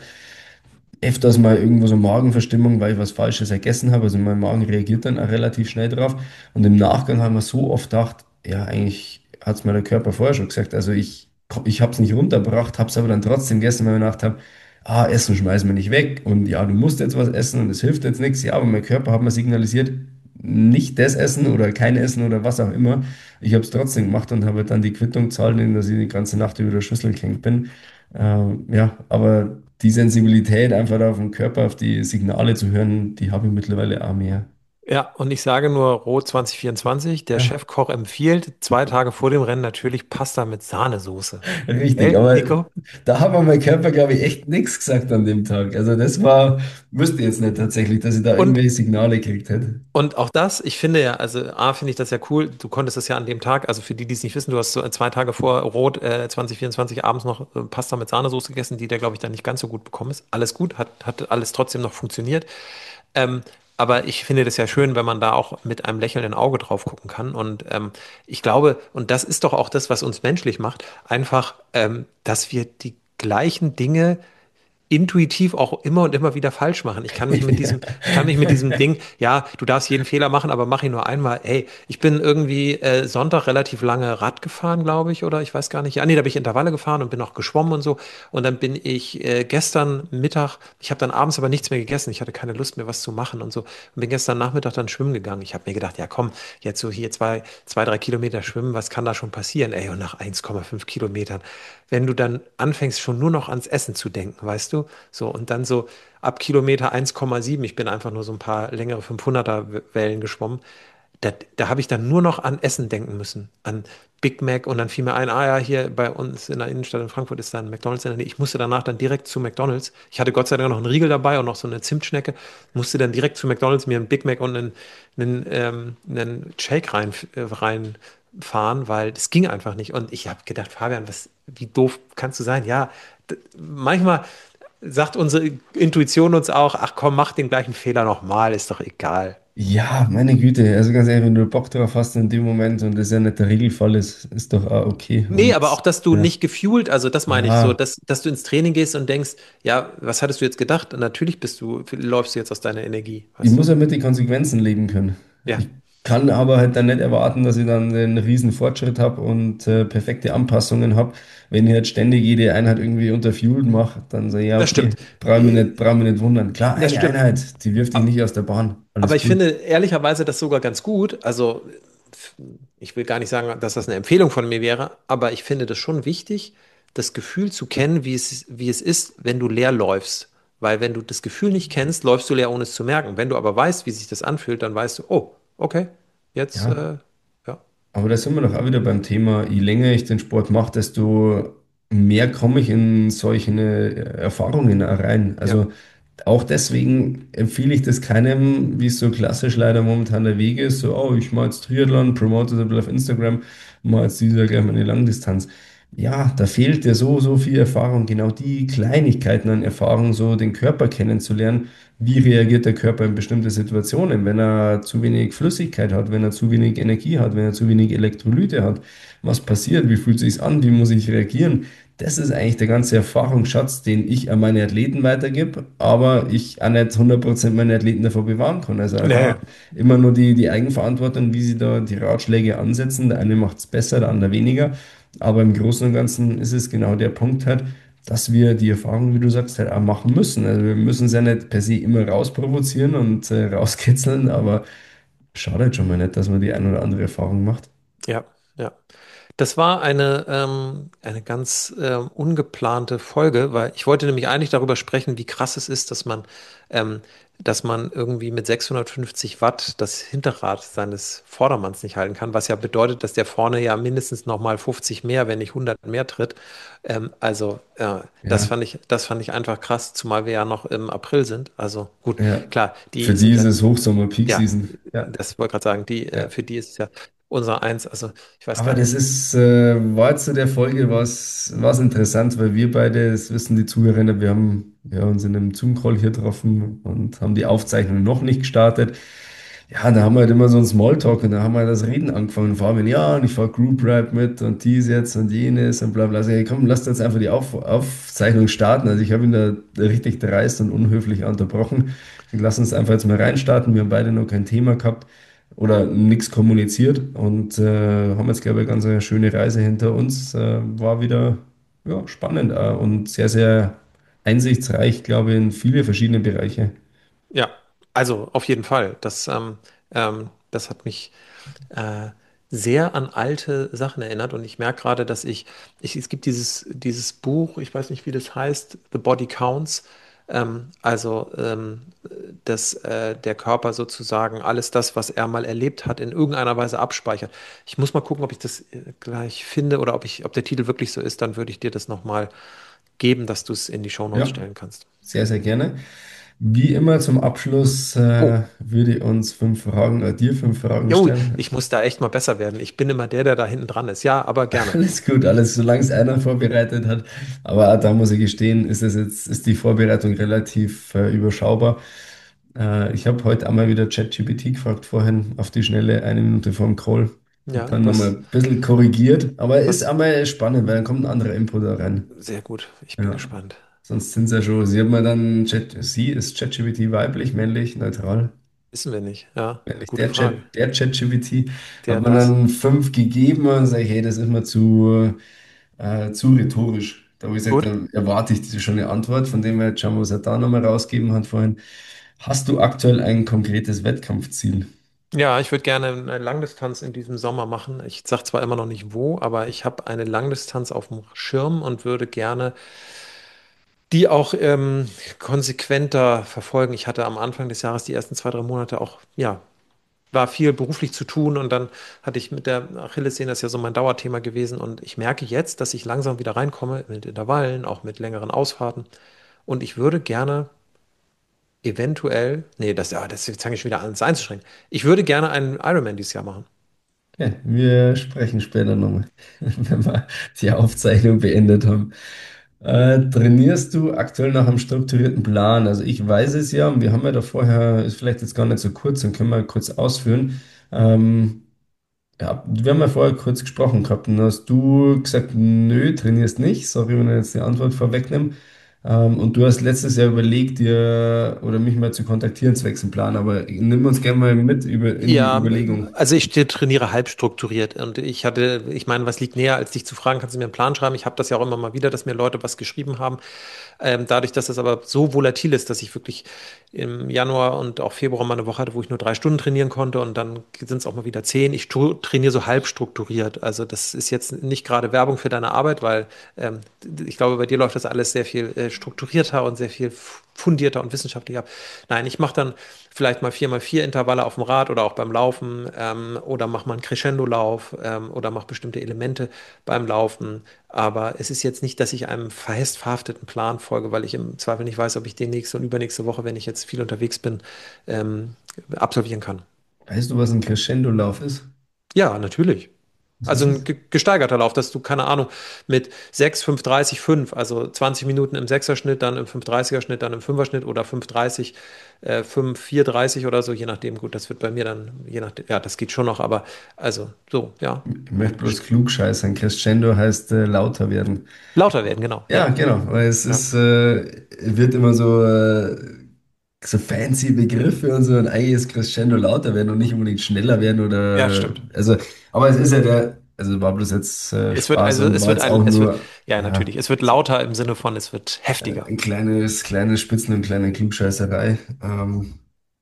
öfters mal irgendwo so Magenverstimmung, weil ich was Falsches gegessen habe. Also mein Magen reagiert dann auch relativ schnell drauf. Und im Nachgang haben wir so oft gedacht, ja, eigentlich hat es mir der Körper vorher schon gesagt. Also ich, ich habe es nicht runtergebracht, habe es aber dann trotzdem gegessen, weil ich mir gedacht habe, ah, Essen schmeißen wir nicht weg. Und ja, du musst jetzt was essen und es hilft jetzt nichts. Ja, aber mein Körper hat mir signalisiert, nicht das essen oder kein Essen oder was auch immer. Ich habe es trotzdem gemacht und habe dann die Quittung gezahlt, indem dass ich die ganze Nacht über der Schüssel gehängt bin. Ähm, ja, aber die Sensibilität, einfach auf den Körper, auf die Signale zu hören, die habe ich mittlerweile auch mehr. Ja, und ich sage nur Rot zwanzig vierundzwanzig, der Ja, Chefkoch empfiehlt zwei Tage vor dem Rennen natürlich Pasta mit Sahnesoße. richtig, Ey, aber Nico? da hat mir mein Körper, glaube ich, echt nichts gesagt an dem Tag. Also das war, wüsste ich jetzt nicht tatsächlich, dass ich da Und irgendwelche Signale gekriegt hätte. Und auch das, ich finde ja, also A, finde ich das ja cool, du konntest es ja an dem Tag, also für die, die es nicht wissen, du hast so zwei Tage vor Rot äh, zwanzig vierundzwanzig abends noch äh, Pasta mit Sahnesoße gegessen, die der, glaube ich, dann nicht ganz so gut bekommen ist. Alles gut, hat, hat alles trotzdem noch funktioniert. Ähm, aber ich finde das ja schön, wenn man da auch mit einem lächelnden Auge drauf gucken kann. Und ähm, ich glaube, und das ist doch auch das, was uns menschlich macht, einfach, ähm, dass wir die gleichen Dinge intuitiv auch immer und immer wieder falsch machen. Ich kann mich mit diesem, ich kann mich mit diesem Ding, ja, du darfst jeden Fehler machen, aber mach ihn nur einmal. Hey, ich bin irgendwie äh, Sonntag relativ lange Rad gefahren, glaube ich, oder ich weiß gar nicht. Ja, nee, da bin ich Intervalle gefahren und bin auch geschwommen und so. Und dann bin ich äh, gestern Mittag, ich habe dann abends aber nichts mehr gegessen. Ich hatte keine Lust mehr, was zu machen und so. Und bin gestern Nachmittag dann schwimmen gegangen. Ich habe mir gedacht, ja komm, jetzt so hier zwei, zwei, drei Kilometer schwimmen, was kann da schon passieren? Ey, und nach eins Komma fünf Kilometern, wenn du dann anfängst, schon nur noch ans Essen zu denken, weißt du? So, und dann so ab Kilometer eins Komma sieben, ich bin einfach nur so ein paar längere fünfhunderter Wellen geschwommen, da, da habe ich dann nur noch an Essen denken müssen, an Big Mac und dann fiel mir ein, ah ja, hier bei uns in der Innenstadt in Frankfurt ist da ein McDonald's in der Nähe. Ich musste danach dann direkt zu McDonald's. Ich hatte Gott sei Dank noch einen Riegel dabei und noch so eine Zimtschnecke, musste dann direkt zu McDonald's mir einen Big Mac und einen, einen, ähm, einen Shake rein, äh, reinfahren, weil das ging einfach nicht. Und ich habe gedacht, Fabian, was, wie doof kannst du sein? Ja, d- manchmal sagt unsere Intuition uns auch, ach komm, mach den gleichen Fehler nochmal, ist doch egal. Ja, meine Güte, also ganz ehrlich, wenn du Bock drauf hast in dem Moment und das ja nicht der Regelfall ist, ist doch auch okay. Nee, aber auch, Und dass du ja, nicht gefühlt, also das meine ich so, ja, dass, dass du ins Training gehst und denkst, ja, was hattest du jetzt gedacht? Und natürlich bist du, läufst du jetzt aus deiner Energie, ich weißt muss du? ja mit den Konsequenzen leben können. Ja, Ich kann aber halt dann nicht erwarten, dass ich dann einen riesen Fortschritt habe und äh, perfekte Anpassungen habe. Wenn ich jetzt ständig jede Einheit irgendwie unterfueled mache, dann sage ich, ja, das okay, stimmt. brauche ich mich nicht, brauche mich nicht wundern. Klar, Das eine stimmt. Einheit, die wirft dich nicht aus der Bahn. Aber Alles ich gut. finde ehrlicherweise das sogar ganz gut. Also, ich will gar nicht sagen, dass das eine Empfehlung von mir wäre, aber ich finde das schon wichtig, das Gefühl zu kennen, wie es, wie es ist, wenn du leer läufst. Weil wenn du das Gefühl nicht kennst, läufst du leer, ohne es zu merken. Wenn du aber weißt, wie sich das anfühlt, dann weißt du, oh, okay, jetzt, Ja, äh, ja, aber da sind wir doch auch wieder beim Thema, je länger ich den Sport mache, desto mehr komme ich in solche äh, Erfahrungen auch rein. ja, Also auch deswegen empfehle ich das keinem, wie es so klassisch leider momentan der Weg ist, so, oh, ich mache jetzt Triathlon, promote das ein bisschen auf Instagram, mache jetzt dieser gleich meine Langdistanz. Ja, da fehlt dir so, so viel Erfahrung, genau die Kleinigkeiten an Erfahrung, so den Körper kennenzulernen. Wie reagiert der Körper in bestimmte Situationen, wenn er zu wenig Flüssigkeit hat, wenn er zu wenig Energie hat, wenn er zu wenig Elektrolyte hat? Was passiert? Wie fühlt es sich an? Wie muss ich reagieren? Das ist eigentlich der ganze Erfahrungsschatz, den ich an meine Athleten weitergebe, aber ich auch nicht hundert Prozent meine Athleten davor bewahren kann. Also auch nee, da immer nur die, die Eigenverantwortung, wie sie da die Ratschläge ansetzen. Der eine macht es besser, der andere weniger. Aber im Großen und Ganzen ist es genau der Punkt halt, dass wir die Erfahrung, wie du sagst, halt auch machen müssen. Also wir müssen es ja nicht per se immer rausprovozieren und äh, rauskitzeln, aber schadet schon mal nicht, dass man die ein oder andere Erfahrung macht. ja, ja. Das war eine, ähm, eine ganz ähm, ungeplante Folge, weil ich wollte nämlich eigentlich darüber sprechen, wie krass es ist, dass man, ähm, dass man irgendwie mit sechshundertfünfzig Watt das Hinterrad seines Vordermanns nicht halten kann, was ja bedeutet, dass der vorne ja mindestens nochmal fünfzig mehr, wenn nicht hundert mehr tritt. Ähm, also äh, das Ja, fand ich, das fand ich einfach krass, zumal wir ja noch im April sind. Also gut, ja. klar, Für die die sind ist ja, es Hochsommer, Peak ja, Season. Ja, das wollte ich gerade sagen, die, äh, ja. für die ist es ja unser Eins. Also ich weiß Aber gar das nicht. ist, äh, war jetzt zu der Folge was, was interessant, weil wir beide, das wissen die Zuhörer, wir haben ja, uns in einem Zoom-Call hier getroffen und haben die Aufzeichnung noch nicht gestartet. Ja, da haben wir halt immer so einen Smalltalk und da haben wir das Reden angefangen. Fabian, ja, und ich fahr Group Rap mit und dies jetzt und jenes und bla bla. Also, hey, komm, lasst uns einfach die Auf Aufzeichnung starten. Also ich habe ihn da richtig dreist und unhöflich unterbrochen. Lass uns einfach jetzt mal reinstarten. Wir haben beide noch kein Thema gehabt oder nichts kommuniziert und äh, haben jetzt, glaube ich, eine ganz schöne Reise hinter uns. Äh, war wieder ja, spannend äh, und sehr, sehr einsichtsreich, glaube ich, in viele verschiedene Bereiche. Ja, also auf jeden Fall. Das, ähm, ähm, das hat mich äh, sehr an alte Sachen erinnert und ich merke gerade, dass ich, ich, es gibt dieses, dieses Buch, ich weiß nicht, wie das heißt, The Body Counts. Ähm, also, ähm, dass äh, der Körper sozusagen alles das, was er mal erlebt hat, in irgendeiner Weise abspeichert. Ich muss mal gucken, ob ich das äh, gleich finde oder ob ich, ob der Titel wirklich so ist, dann würde ich dir das nochmal geben, dass du es in die Shownotes Ja, stellen kannst. sehr, sehr gerne. Wie immer zum Abschluss äh, Oh. würde ich uns fünf Fragen, äh, dir fünf Fragen Jo, stellen. ich muss da echt mal besser werden. Ich bin immer der, der da hinten dran ist. Ja, aber gerne. Alles gut, alles, solange es einer vorbereitet hat. Aber auch da muss ich gestehen, ist es jetzt, ist die Vorbereitung relativ äh, überschaubar. Äh, ich habe heute einmal wieder ChatGPT gefragt, vorhin auf die Schnelle, eine Minute vor dem Call. Und Ja, dann nochmal was, ein bisschen korrigiert. Aber ist was, einmal spannend, weil dann kommt ein anderer Input da rein. sehr gut. Ich bin Ja. gespannt. Sonst sind sie ja schon, sie hat mir dann, Chat, sie ist ChatGPT weiblich, männlich, neutral. Wissen wir nicht. Ja, Männlich, gute der Frage. Chat, der ChatGPT hat Der mir das. dann fünf gegeben und sage ich, hey, das ist mir zu, äh, zu rhetorisch. Da habe ich gesagt, Gut. dann erwarte ich schon eine Antwort, von dem her, jetzt schauen wir, was er da nochmal rausgeben hat vorhin. Hast du aktuell ein konkretes Wettkampfziel? Ja, ich würde gerne eine Langdistanz in diesem Sommer machen. Ich sage zwar immer noch nicht wo, aber ich habe eine Langdistanz auf dem Schirm und würde gerne die auch ähm, konsequenter verfolgen. Ich hatte am Anfang des Jahres die ersten zwei, drei Monate auch, ja, war viel beruflich zu tun und dann hatte ich mit der Achillessehne, das ist ja so mein Dauerthema gewesen und ich merke jetzt, dass ich langsam wieder reinkomme mit Intervallen, auch mit längeren Ausfahrten und ich würde gerne eventuell, nee, das, ja, das fange ich schon wieder an, es einzuschränken. Ich würde gerne einen Ironman dieses Jahr machen. Ja, wir sprechen später nochmal, wenn wir die Aufzeichnung beendet haben. Äh, trainierst du aktuell nach einem strukturierten Plan? Also ich weiß es ja, und wir haben ja da vorher, ist vielleicht jetzt gar nicht so kurz, dann können wir kurz ausführen. Ähm, ja, wir haben ja vorher kurz gesprochen gehabt und dann hast du gesagt, nö, trainierst nicht. Sorry, wenn ich jetzt die Antwort vorwegnehme. Ähm, und du hast letztes Jahr überlegt, dir oder mich mal zu kontaktieren, zwecks dem Plan, aber nimm uns gerne mal mit über, in die Ja, Überlegung. also ich trainiere halb strukturiert und ich hatte, ich meine, was liegt näher, als dich zu fragen, kannst du mir einen Plan schreiben? Ich habe das ja auch immer mal wieder, dass mir Leute was geschrieben haben. Ähm, dadurch, dass es aber so volatil ist, dass ich wirklich im Januar und auch Februar mal eine Woche hatte, wo ich nur drei Stunden trainieren konnte und dann sind es auch mal wieder zehn. Ich tu- trainiere so halb strukturiert. Also das ist jetzt nicht gerade Werbung für deine Arbeit, weil ähm, ich glaube, bei dir läuft das alles sehr viel äh, strukturierter und sehr viel fundierter und wissenschaftlicher ab. Nein, ich mache dann vielleicht mal vier mal vier Intervalle auf dem Rad oder auch beim Laufen ähm, oder mach mal einen Crescendo-Lauf ähm, oder mach bestimmte Elemente beim Laufen. Aber es ist jetzt nicht, dass ich einem fest verhafteten Plan folge, weil ich im Zweifel nicht weiß, ob ich die nächste und übernächste Woche, wenn ich jetzt viel unterwegs bin, ähm, absolvieren kann. Weißt du, was ein Crescendo-Lauf ist? Ja, natürlich. Was Also ist ein es? ge- gesteigerter Lauf, dass du, keine Ahnung, mit sechs, fünf, dreißig, fünf, also zwanzig Minuten im Sechser-Schnitt, dann im fünf dreißiger-Schnitt, dann im Fünfer-Schnitt oder fünf dreißig, äh, fünf vier dreißig oder so, je nachdem. Gut, das wird bei mir dann, je nachdem, ja, das geht schon noch, aber also so, ja. Ich möchte bloß klug scheißern. Crescendo heißt äh, lauter werden. Lauter werden, genau, Ja, ja. genau, weil es Ja, ist, äh, wird immer so, äh, so fancy Begriffe und so, und eigentlich ist Crescendo lauter werden und nicht unbedingt schneller werden ja, oder, stimmt. also, aber es ist ja der, also war bloß jetzt äh, Es wird Spaß also, und es war wird jetzt ein, auch es wird, nur, ja, ja, natürlich, es wird lauter im Sinne von, es wird äh, heftiger. ein kleines, kleines Spitzen und kleine Klugscheißerei. Ähm,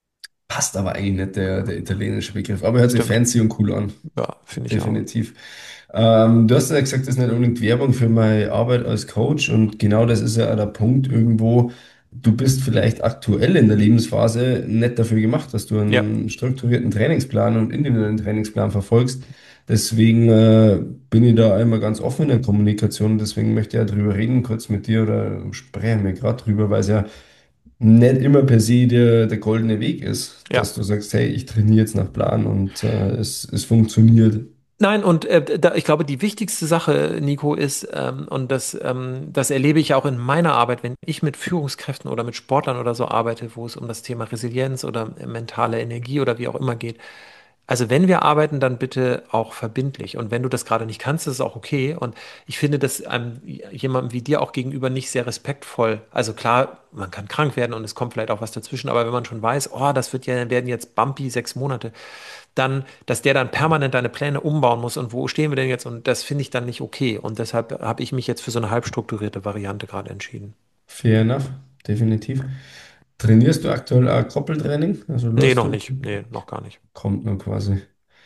passt aber eigentlich nicht der, der italienische Begriff, aber hört sich Stimmt. fancy und cool an. Ja, finde ich auch. Definitiv. Ähm, du hast ja gesagt, das ist nicht unbedingt Werbung für meine Arbeit als Coach und genau das ist ja auch der Punkt irgendwo. Du bist vielleicht aktuell in der Lebensphase nicht dafür gemacht, dass du Ja, einen strukturierten Trainingsplan und individuellen Trainingsplan verfolgst. Deswegen äh, bin ich da einmal ganz offen in der Kommunikation. Deswegen möchte ich ja drüber reden, kurz mit dir oder sprechen wir gerade drüber, weil es ja nicht immer per se der, der goldene Weg ist, ja. dass du sagst, hey, ich trainiere jetzt nach Plan und äh, es, es funktioniert. Nein, und äh, da, ich glaube, die wichtigste Sache, Nico, ist, ähm, und das, ähm, das erlebe ich auch in meiner Arbeit, wenn ich mit Führungskräften oder mit Sportlern oder so arbeite, wo es um das Thema Resilienz oder mentale Energie oder wie auch immer geht. Also wenn wir arbeiten, dann bitte auch verbindlich. Und wenn du das gerade nicht kannst, ist es auch okay. Und ich finde das einem, jemandem wie dir auch gegenüber nicht sehr respektvoll. Also klar, man kann krank werden und es kommt vielleicht auch was dazwischen, aber wenn man schon weiß, oh, das wird ja, werden jetzt bumpy sechs Monate, dann, dass der dann permanent deine Pläne umbauen muss und wo stehen wir denn jetzt? Und das finde ich dann nicht okay. Und deshalb habe ich mich jetzt für so eine halb strukturierte Variante gerade entschieden. Fair enough, definitiv. Trainierst du aktuell auch Koppeltraining? Also Nee, läufst noch du? nicht. Nee, noch gar nicht. Kommt nur quasi.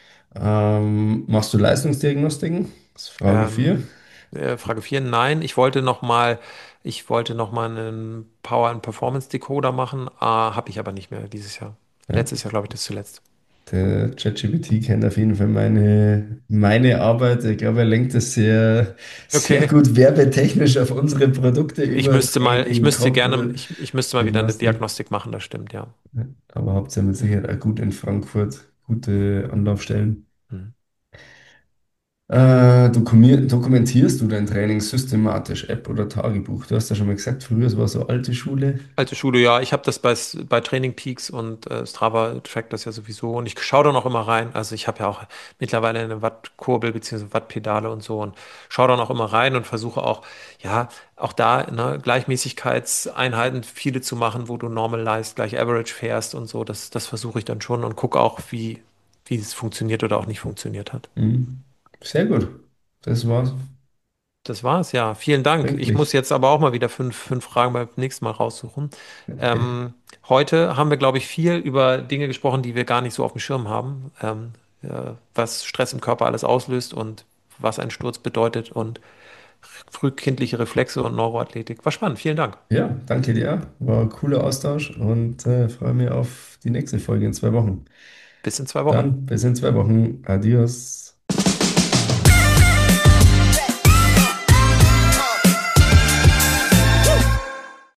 Ähm, machst du Leistungsdiagnostiken? Das ist Frage vier. Ähm, äh, Frage vier, nein. Ich wollte noch mal, ich wollte noch mal einen Power and Performance Decoder machen, äh, habe ich aber nicht mehr dieses Jahr. Ja. Letztes Jahr, glaube ich, das zuletzt. Der ChatGPT kennt auf jeden Fall meine, meine Arbeit. Ich glaube, er lenkt es sehr, sehr Okay. gut werbetechnisch auf unsere Produkte Ich über müsste mal, ich Training, müsste gerne, Koppel, ich, ich müsste mal wieder eine Gymnastik. Diagnostik machen, das stimmt, ja. Ja, aber habt ihr mit Sicherheit auch gut in Frankfurt, gute Anlaufstellen. Hm. Äh, dokumentier- dokumentierst du dein Training systematisch, App oder Tagebuch? Du hast ja schon mal gesagt, früher, es war so alte Schule. Alte Schule, ja. Ich habe das bei, S- bei Training Peaks und äh, Strava trackt das ja sowieso. Und ich schaue da noch immer rein. Also ich habe ja auch mittlerweile eine Wattkurbel bzw. Wattpedale und so und schaue da noch immer rein und versuche auch, ja, auch da ne, Gleichmäßigkeitseinheiten viele zu machen, wo du Normalized gleich Average fährst und so. Das, das versuche ich dann schon und gucke auch, wie, wie es funktioniert oder auch nicht funktioniert hat. Mhm. Sehr gut. Das war's. Das war's, ja. Vielen Dank. Ich muss Wirklich. jetzt aber auch mal wieder fünf, fünf Fragen beim nächsten Mal raussuchen. Ähm, heute haben wir, glaube ich, viel über Dinge gesprochen, die wir gar nicht so auf dem Schirm haben. Ähm, ja, was Stress im Körper alles auslöst und was ein Sturz bedeutet und frühkindliche Reflexe und Neuroathletik. War spannend. Vielen Dank. Ja, danke dir. War ein cooler Austausch und äh, freue mich auf die nächste Folge in zwei Wochen. Bis in zwei Wochen. Dann bis in zwei Wochen. Adios.